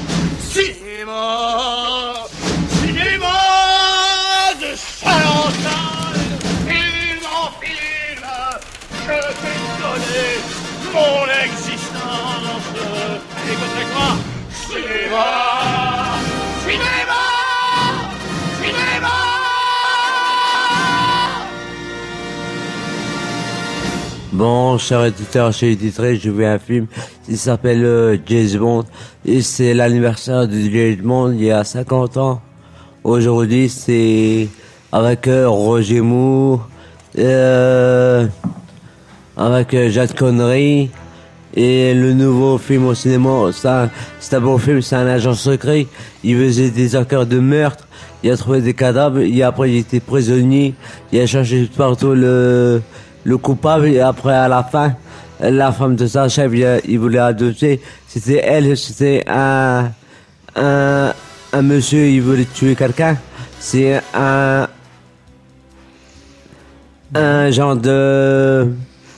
Mon existence, écoutez-moi, cinéma, cinéma, cinéma. Bon, chers éditeurs, chers éditrices, je vais un film qui s'appelle James Bond, et c'est l'anniversaire de James Bond il y a 50 ans. Aujourd'hui, c'est avec Roger Moore, avec Jacques Connery. Et le nouveau film au cinéma, c'est un beau film, c'est un agent secret. Il faisait des enquêtes de meurtre. Il a trouvé des cadavres. Et après, il était prisonnier. Il a cherché partout le coupable. Et après, à la fin, la femme de sa chef, il voulait adopter. C'était elle, c'était un monsieur, il voulait tuer quelqu'un. C'est un genre de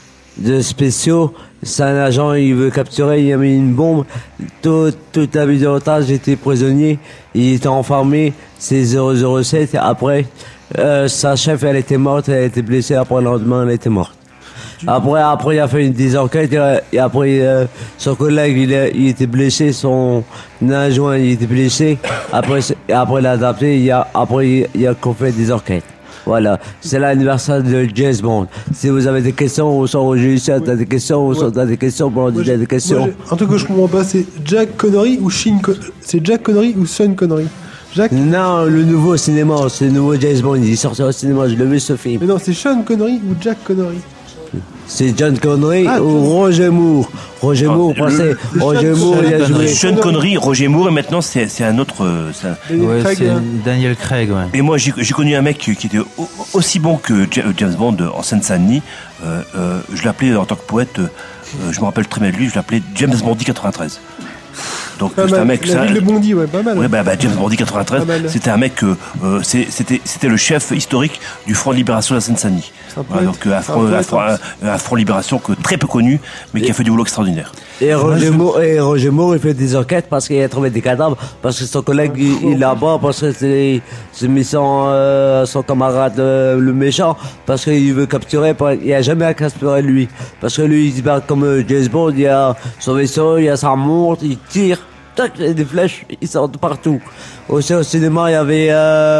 spéciaux. C'est un agent, il veut capturer, il a mis une bombe. Toute la vie de otage, était prisonnier. Il était enfermé. C'est 007. Après, sa chef, elle était morte, elle était blessée. Après, le lendemain, elle était morte. Après, il a fait des enquêtes. Et après, son collègue, il était blessé. Son adjoint, il était blessé. Après, il a adapté. Il a fait des enquêtes. Voilà, c'est l'anniversaire de James Bond. Si vous avez des questions, vous enregistrez, t'as des questions, t'as des questions, bon, on dit des questions. Un truc que je comprends pas, c'est Jack Connery ou c'est Jack Connery ou Sean Connery? Non, le nouveau cinéma, c'est le nouveau James Bond, il est sorti au cinéma, je l'ai vu ce film. Mais non, c'est Sean Connery ou Jack Connery? C'est John Connery ou Roger Moore. Roger Moore, pensez, Roger Moore, il a joué. Sean Connery, Roger Moore, et maintenant c'est un autre. C'est Daniel Craig, ouais. Et moi j'ai connu un mec qui était aussi bon que James Bond en Seine-Saint-Denis. Je l'appelais en tant que poète, je me rappelle très bien de lui, je l'appelais James Bondi 93. Donc c'est un mec. La ville de Bondy, ouais, pas mal. Ouais, James Bondi 93, c'était un mec, c'était le chef historique du Front de Libération de la Seine-Saint-Denis. Voilà, donc un Front de Libération très peu connu, mais qui a fait du boulot extraordinaire. Et Roger Moore, il fait des enquêtes parce qu'il a trouvé des cadavres, parce que son collègue, il là-bas, parce que c'est mis son camarade, le méchant, parce qu'il veut capturer, il a jamais à capturer lui. Parce que lui, il se bat comme James Bond, il a son vaisseau, il a sa montre, il tire, tac, il y a des flèches, ils sortent partout. Aussi au cinéma, il y avait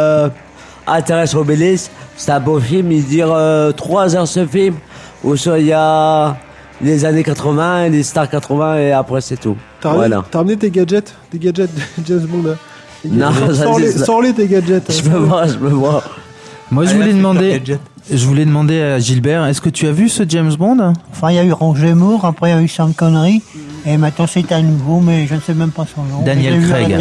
Intéresse Obélis, c'est un beau film, il dure 3 heures ce film. Aussi il y a les années 80, les stars 80 et après c'est tout. T'as ramené tes gadgets? Des gadgets de James Bond là? Non, sors-les tes gadgets. Je peux voir. Moi je voulais demander à Gilbert, est-ce que tu as vu ce James Bond? Enfin, il y a eu Roger Moore, après il y a eu Sean Connery, et maintenant c'est un nouveau, mais je ne sais même pas son nom. Daniel Craig.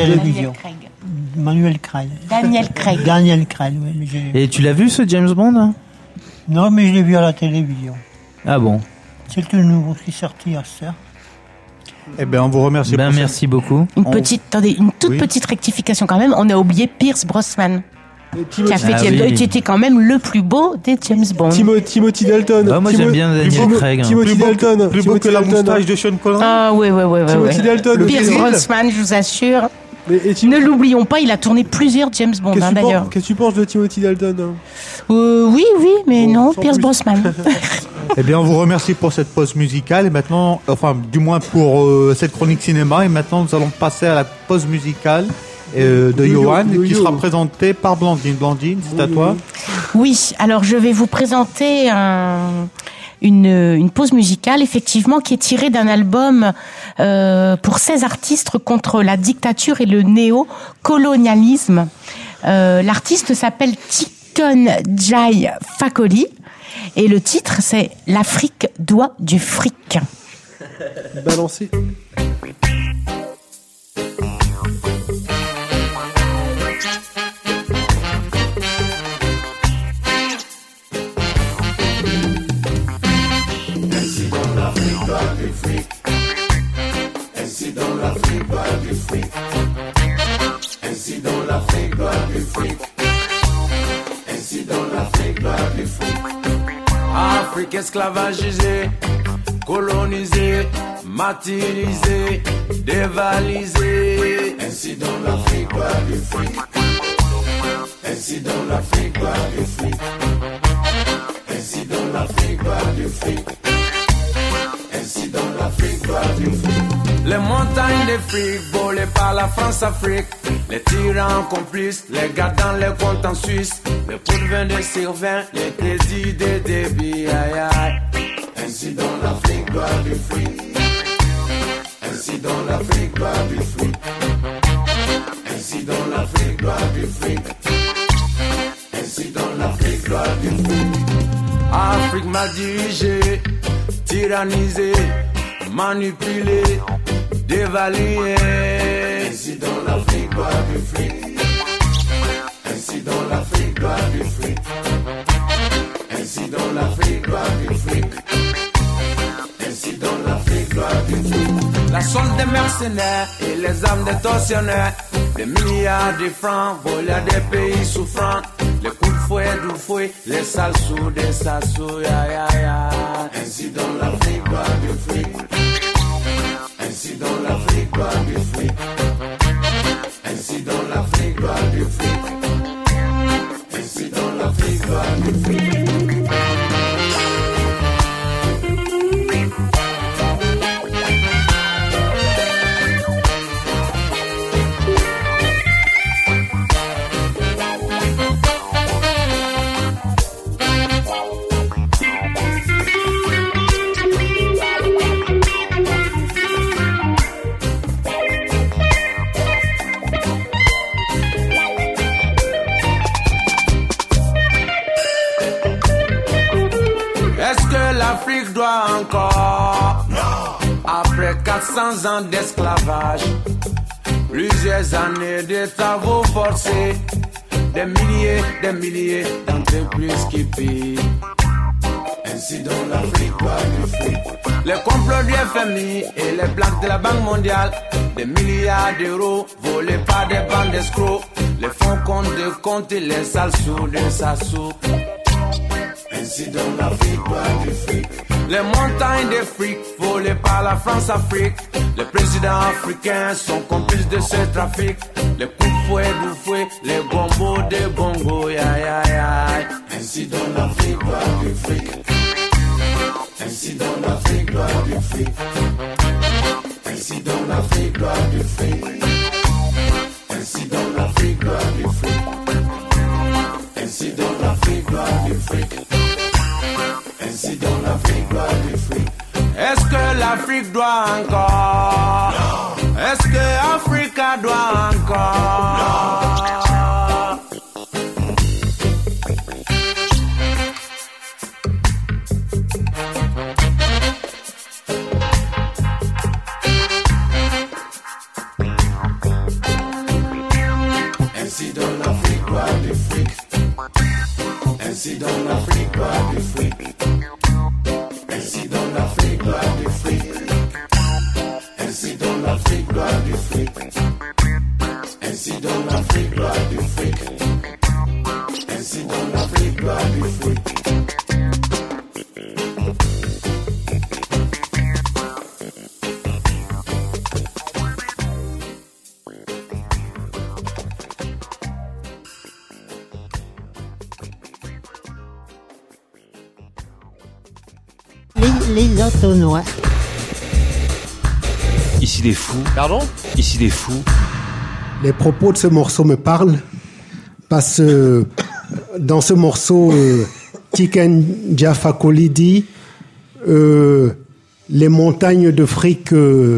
Manuel Craig. Daniel Craig. Daniel Craig, oui. Et tu l'as vu ce James Bond? Non, mais je l'ai vu à la télévision. Ah bon? C'est le nouveau qui est sorti à ça. Eh bien, on vous remercie. Merci beaucoup. Une toute petite rectification quand même. On a oublié Pierce Brosnan. Qui a fait James Bond, qui était quand même le plus beau des James Bond. Timothy Dalton. Moi j'aime bien Daniel Craig. Timothy Dalton. Plus beau que la moustache de Sean Connery. Ah ouais. Timothy Dalton. Pierce Brosnan, je vous assure. Ne l'oublions pas, il a tourné plusieurs James Bond d'ailleurs. Qu'est-ce que tu penses de Timothy Dalton? Oui, mais non, Pierce Brosnan. Eh bien, on vous remercie pour cette pause musicale et maintenant, enfin, du moins pour cette chronique cinéma. Et maintenant, nous allons passer à la pause musicale de Johan qui sera présentée par Blandine. Blandine, c'est à toi. Oui, alors je vais vous présenter une pause musicale, effectivement, qui est tirée d'un album pour 16 artistes contre la dictature et le néo-colonialisme. L'artiste s'appelle Titon Jai Fakoli et le titre c'est « L'Afrique doit du fric ». Balancé. Ainsi dans l'Afrique doit du fric. Ainsi dans l'Afrique doit du fric. Ainsi dans l'Afrique doit du fric. Afrique esclavagisée, colonisée, martyrisée, dévalisée. Ainsi dans l'Afrique doit du fric. Ainsi dans l'Afrique doit du fric. Ainsi dans l'Afrique doit du fric. Ainsi dans l'Afrique doit du fric. Les montagnes de fric volées par la France-Afrique. Les tyrans complices, les gars dans les comptes en Suisse. Les pourvins de Sylvain, les crédits de débit, aïe aïe. Ainsi dans l'Afrique doit du fric. Ainsi dans l'Afrique doit du fric. Ainsi dans l'Afrique doit du fric. Ainsi dans l'Afrique doit du fric. Afrique m'a dirigé, tyrannisé, manipulé, dévalué. Ainsi dans l'Afrique doit du fric. Ainsi dans l'Afrique doit du fric. Ainsi dans l'Afrique doit du fric. Ainsi dans l'Afrique doit du fric. La solde des mercenaires et les armes des tortionnaires, des milliards de francs volés à des pays souffrants, les coups de fouet du fouet, les sales sous des sassous, ya ya ya. Ainsi dans l'Afrique doit du fric. Ainsi dans l'Afrique doit du fric. Ainsi dans l'Afrique doit du fric. Ainsi dans l'Afrique doit du fric. L'Afrique doit encore, après 400 ans d'esclavage, plusieurs années de travaux forcés, des milliers d'entreprises qui pillent. Ainsi dans l'Afrique doit du fric. Les complots du FMI et les blagues de la Banque mondiale, des milliards d'euros volés par des bandes d'escrocs, les fonds compte et les sales sous des sassous. Ainsi dans l'Afrique doit du fric. Les montagnes de fric volées par la France-Afrique. Les présidents africains sont complices de ce trafic. Les coups de fouet du fouet, les gombos des bongos, ya ya ya. Ainsi dans l'Afrique doit du fric. Ainsi dans l'Afrique doit du fric. Ainsi dans l'Afrique doit du fric. Ainsi dans l'Afrique doit du fric. Ainsi dans l'Afrique doit du fric. Ainsi dans l'Afrique doit du fric. Est-ce que l'Afrique doit encore? Non. Est-ce que Africa doit encore? Non. Ainsi dans l'Afrique doit du fric. Ainsi dans l'Afrique doit du fric. Ainsi dans l'Afrique doit du fric. Ainsi dans l'Afrique doit du fric. Ainsi dans l'Afrique doit du fric. Ainsi dans l'Afrique doit du fric. Les entonnoirs. Ici des fous. Pardon? Ici des fous. Les propos de ce morceau me parlent parce que dans ce morceau, Tiken Jah Fakoly dit les montagnes de fric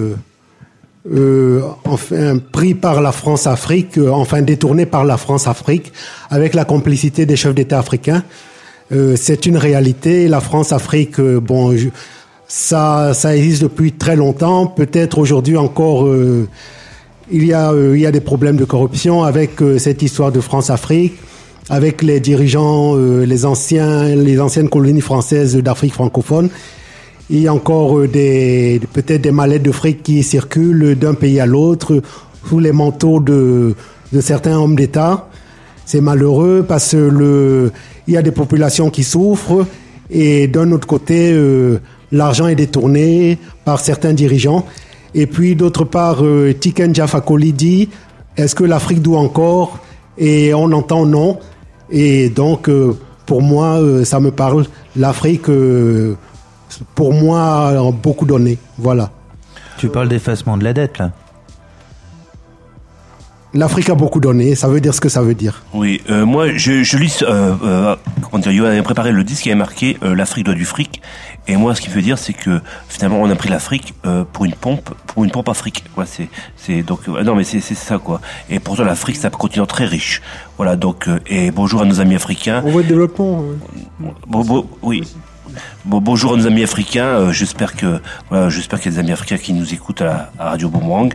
enfin pris par la France-Afrique, enfin détournées par la France-Afrique avec la complicité des chefs d'État africains. C'est une réalité. La France-Afrique, bon, ça existe depuis très longtemps. Peut-être aujourd'hui encore, il y a des problèmes de corruption avec cette histoire de France-Afrique, avec les dirigeants, les anciennes colonies françaises d'Afrique francophone. Il y a encore peut-être des mallettes de fric qui circulent d'un pays à l'autre sous les manteaux de certains hommes d'État. C'est malheureux parce que il y a des populations qui souffrent et d'un autre côté, l'argent est détourné par certains dirigeants. Et puis d'autre part, Tiken Jah Fakoly dit, est-ce que l'Afrique doit encore? Et on entend non. Et donc, pour moi, ça me parle. L'Afrique, pour moi, a beaucoup donné. Voilà. Tu parles d'effacement de la dette, là? L'Afrique a beaucoup donné, ça veut dire ce que ça veut dire. Oui, moi je lis, comment dire, Yoann avait préparé le disque qui avait marqué l'Afrique doit du fric, et moi ce qui me fait dire c'est que finalement on a pris l'Afrique pour une pompe Afrique, quoi. C'est donc non mais c'est ça quoi. Et pourtant l'Afrique c'est un continent très riche, voilà donc et bonjour à nos amis africains. On voit le développement. Oui. Bon, bonjour à nos amis africains. J'espère qu'il y a des amis africains qui nous écoutent à Radio Boomerang.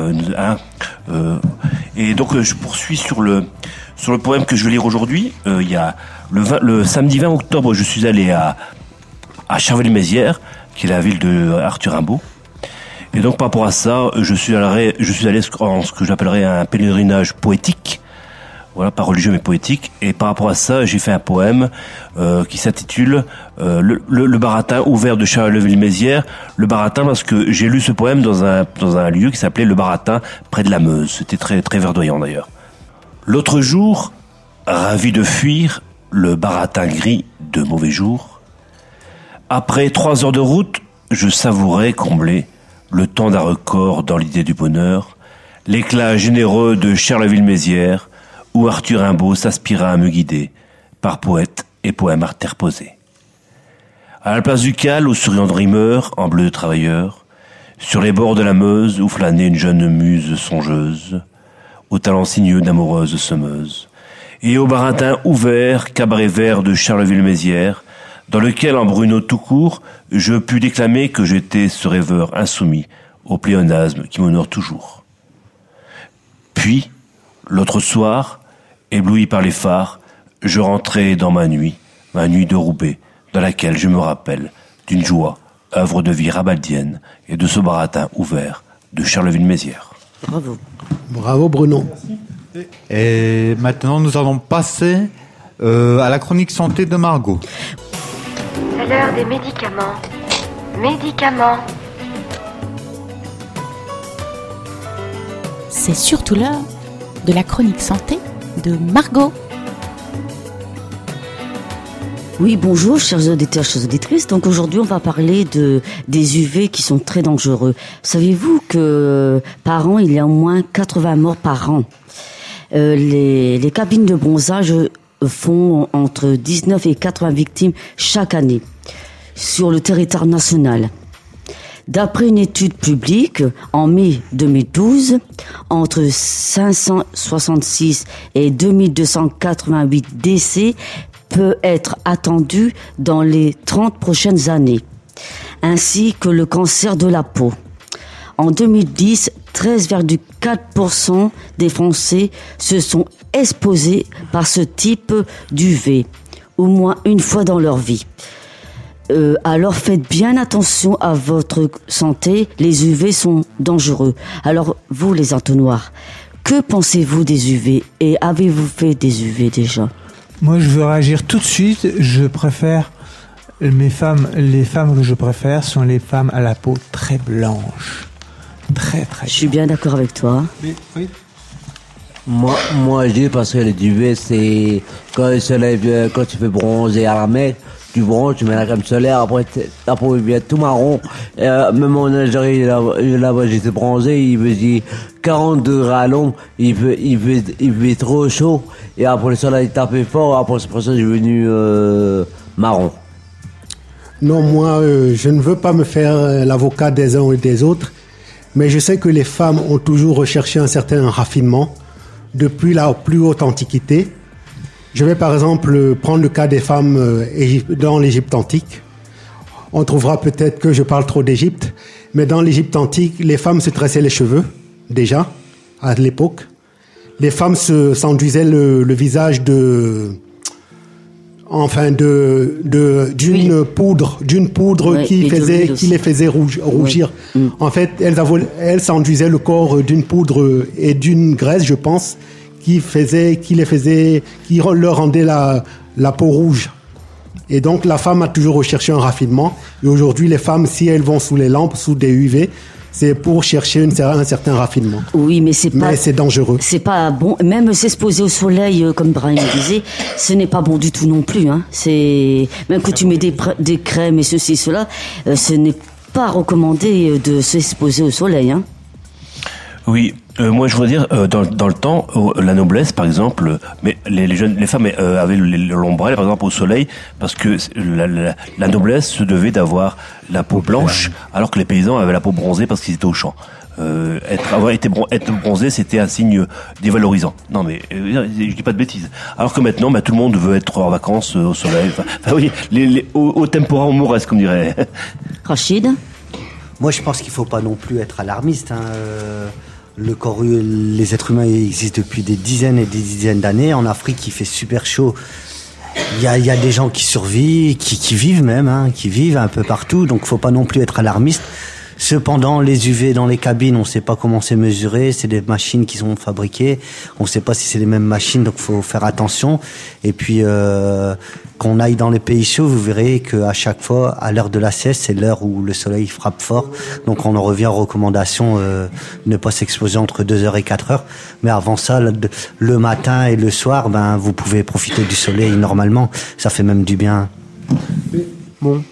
Et donc je poursuis sur le poème que je vais lire aujourd'hui. Il y a le samedi 20 octobre, je suis allé à Charleville-Mézières, qui est la ville de Arthur Rimbaud. Et donc par rapport à ça, je suis allé en ce que j'appellerais un pèlerinage poétique. Voilà, pas religieux mais poétique. Et par rapport à ça, j'ai fait un poème qui s'intitule le baratin ouvert de Charleville-Mézières. Le baratin parce que j'ai lu ce poème dans un lieu qui s'appelait le Baratin, près de la Meuse. C'était très très verdoyant d'ailleurs. L'autre jour, ravi de fuir le baratin gris de mauvais jours, après 3 heures de route, je savourais comblé le temps d'un record dans l'idée du bonheur, l'éclat généreux de Charleville-Mézières, où Arthur Rimbaud s'aspira à me guider, par poète et poème interposé. À la place du Cal, au souriant de rimeur, en bleu de travailleur, sur les bords de la Meuse, où flânait une jeune muse songeuse, aux talents sinueux d'amoureuse semeuse, et au baratin ouvert, cabaret vert de Charleville-Mézières, dans lequel, en Bruno tout court, je pus déclamer que j'étais ce rêveur insoumis au pléonasme qui m'honore toujours. Puis, l'autre soir, ébloui par les phares, je rentrai dans ma nuit de Roubaix, dans laquelle je me rappelle d'une joie, œuvre de vie rabaldienne, et de ce baratin ouvert de Charleville-Mézières. Bravo. Bravo Bruno. Et maintenant, nous allons passer à la chronique santé de Margot. C'est l'heure des médicaments. Médicaments. C'est surtout l'heure de la chronique santé de Margot. Oui, bonjour, chers auditeurs, chères auditrices. Donc aujourd'hui, on va parler des UV qui sont très dangereux. Saviez-vous que par an, il y a au moins 80 morts par an? Les cabines de bronzage font entre 19 et 80 victimes chaque année sur le territoire national. D'après une étude publique en mai 2012, entre 566 et 2288 décès peut être attendu dans les 30 prochaines années, ainsi que le cancer de la peau. En 2010, 13,4% des Français se sont exposés par ce type d'UV, au moins une fois dans leur vie. Alors faites bien attention à votre santé, les UV sont dangereux. Alors vous les entonnoirs, que pensez-vous des UV et avez-vous fait des UV déjà? Moi je veux réagir tout de suite, je préfère les femmes que je préfère sont les femmes à la peau très blanche. Très très. Je suis bien d'accord avec toi. Oui. Moi je dis parce que les UV c'est quand le soleil quand tu fais bronzer à la mer, tu bronzes, tu mets la crème solaire, après ta peau devient tout marron. Même en Algérie là-bas j'étais bronzé, il faisait 40 degrés à l'ombre, il fait trop chaud et après le soleil tapait fort, après c'est pour ça que je suis devenu marron. Non, moi je ne veux pas me faire l'avocat des uns et des autres, mais je sais que les femmes ont toujours recherché un certain raffinement depuis la plus haute antiquité. Je vais par exemple prendre le cas des femmes dans l'Égypte antique. On trouvera peut-être que je parle trop d'Égypte, mais dans l'Égypte antique, les femmes se tressaient les cheveux, déjà, à l'époque. Les femmes s'enduisaient le visage d'une poudre ouais, qui les faisait rougir. Ouais. En fait, elles s'enduisaient le corps d'une poudre et d'une graisse, je pense, qui leur rendait la peau rouge. Et donc la femme a toujours recherché un raffinement. Et aujourd'hui, les femmes, si elles vont sous les lampes, sous des UV, c'est pour chercher un certain raffinement. Oui, mais c'est dangereux. C'est pas bon. Même s'exposer au soleil, comme Brian disait, ce n'est pas bon du tout non plus. Hein. Même que tu mets des crèmes et ceci, cela, ce n'est pas recommandé de s'exposer au soleil. Hein. Oui, moi je voudrais dire, dans le temps, la noblesse par exemple, mais les femmes avaient l'ombrelle par exemple au soleil, parce que la noblesse se devait d'avoir la peau blanche, alors que les paysans avaient la peau bronzée parce qu'ils étaient au champ. Être bronzé, c'était un signe dévalorisant. Non mais je dis pas de bêtises. Alors que maintenant, tout le monde veut être en vacances au soleil. Enfin oui, au tempora humoris, comme dirait. Rachid. Moi, je pense qu'il faut pas non plus être alarmiste. Les êtres humains existent depuis des dizaines et des dizaines d'années. En Afrique, il fait super chaud. Il y a des gens qui survivent, qui vivent même, qui vivent un peu partout. Donc, faut pas non plus être alarmiste. Cependant, les UV dans les cabines, on ne sait pas comment c'est mesuré. C'est des machines qui sont fabriquées. On ne sait pas si c'est les mêmes machines, donc faut faire attention. Et puis, qu'on aille dans les pays chauds, vous verrez qu'à chaque fois, à l'heure de la sieste, c'est l'heure où le soleil frappe fort. Donc, on en revient aux recommandations ne pas s'exposer entre 2h et 4h. Mais avant ça, le matin et le soir, vous pouvez profiter du soleil normalement. Ça fait même du bien. Mais, bon.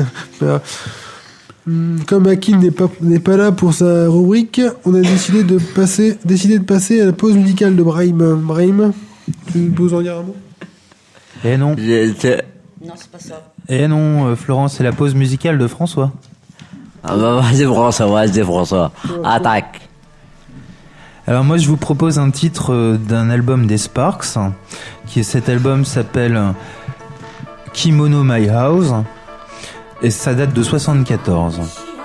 Comme Hakim n'est pas là pour sa rubrique, on a décidé de passer à la pause musicale de Brahim. Brahim, tu peux en dire un mot? Eh non. Non, c'est pas ça. Eh non, Florence, c'est la pause musicale de François. Vas-y François, attaque. Alors moi, je vous propose un titre d'un album des Sparks, cet album s'appelle Kimono My House. Et ça date de 74.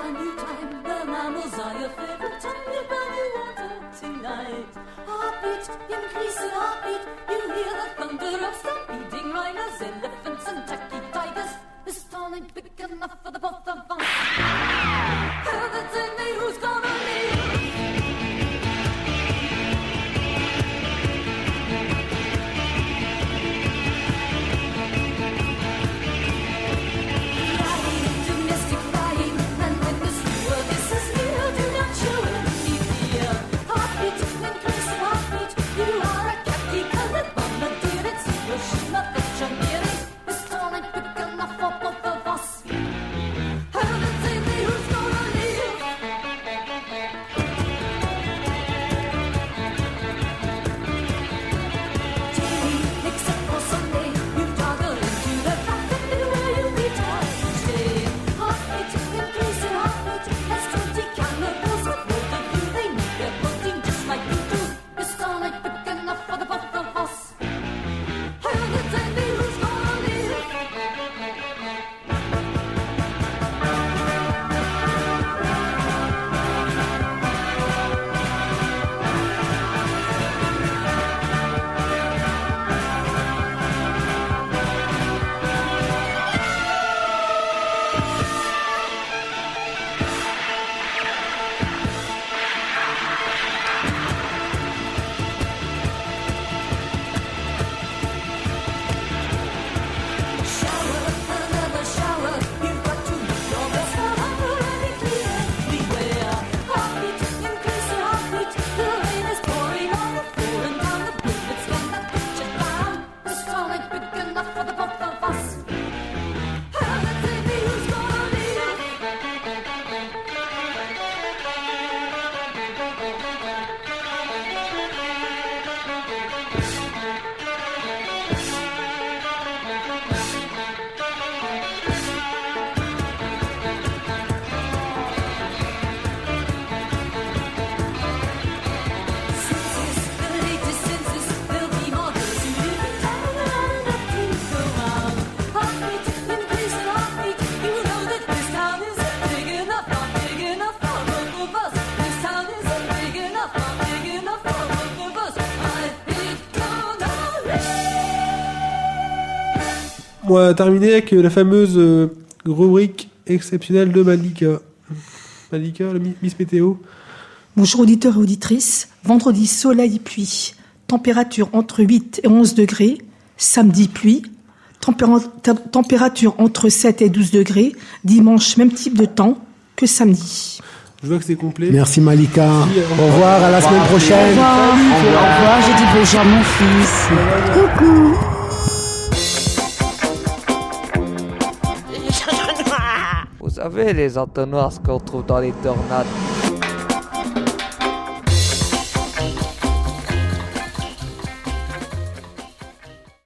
On va terminer avec la fameuse rubrique exceptionnelle de Malika. Malika, la Miss Météo. Bonjour auditeurs et auditrices. Vendredi, soleil et pluie. Température entre 8 et 11 degrés. Samedi, pluie. Température entre 7 et 12 degrés. Dimanche, même type de temps que samedi. Je vois que c'est complet. Merci Malika. Au revoir, à la semaine prochaine. Au revoir, j'ai dit bonjour à mon fils. Coucou. Vous savez, les entonnoirs qu'on trouve dans les tornades.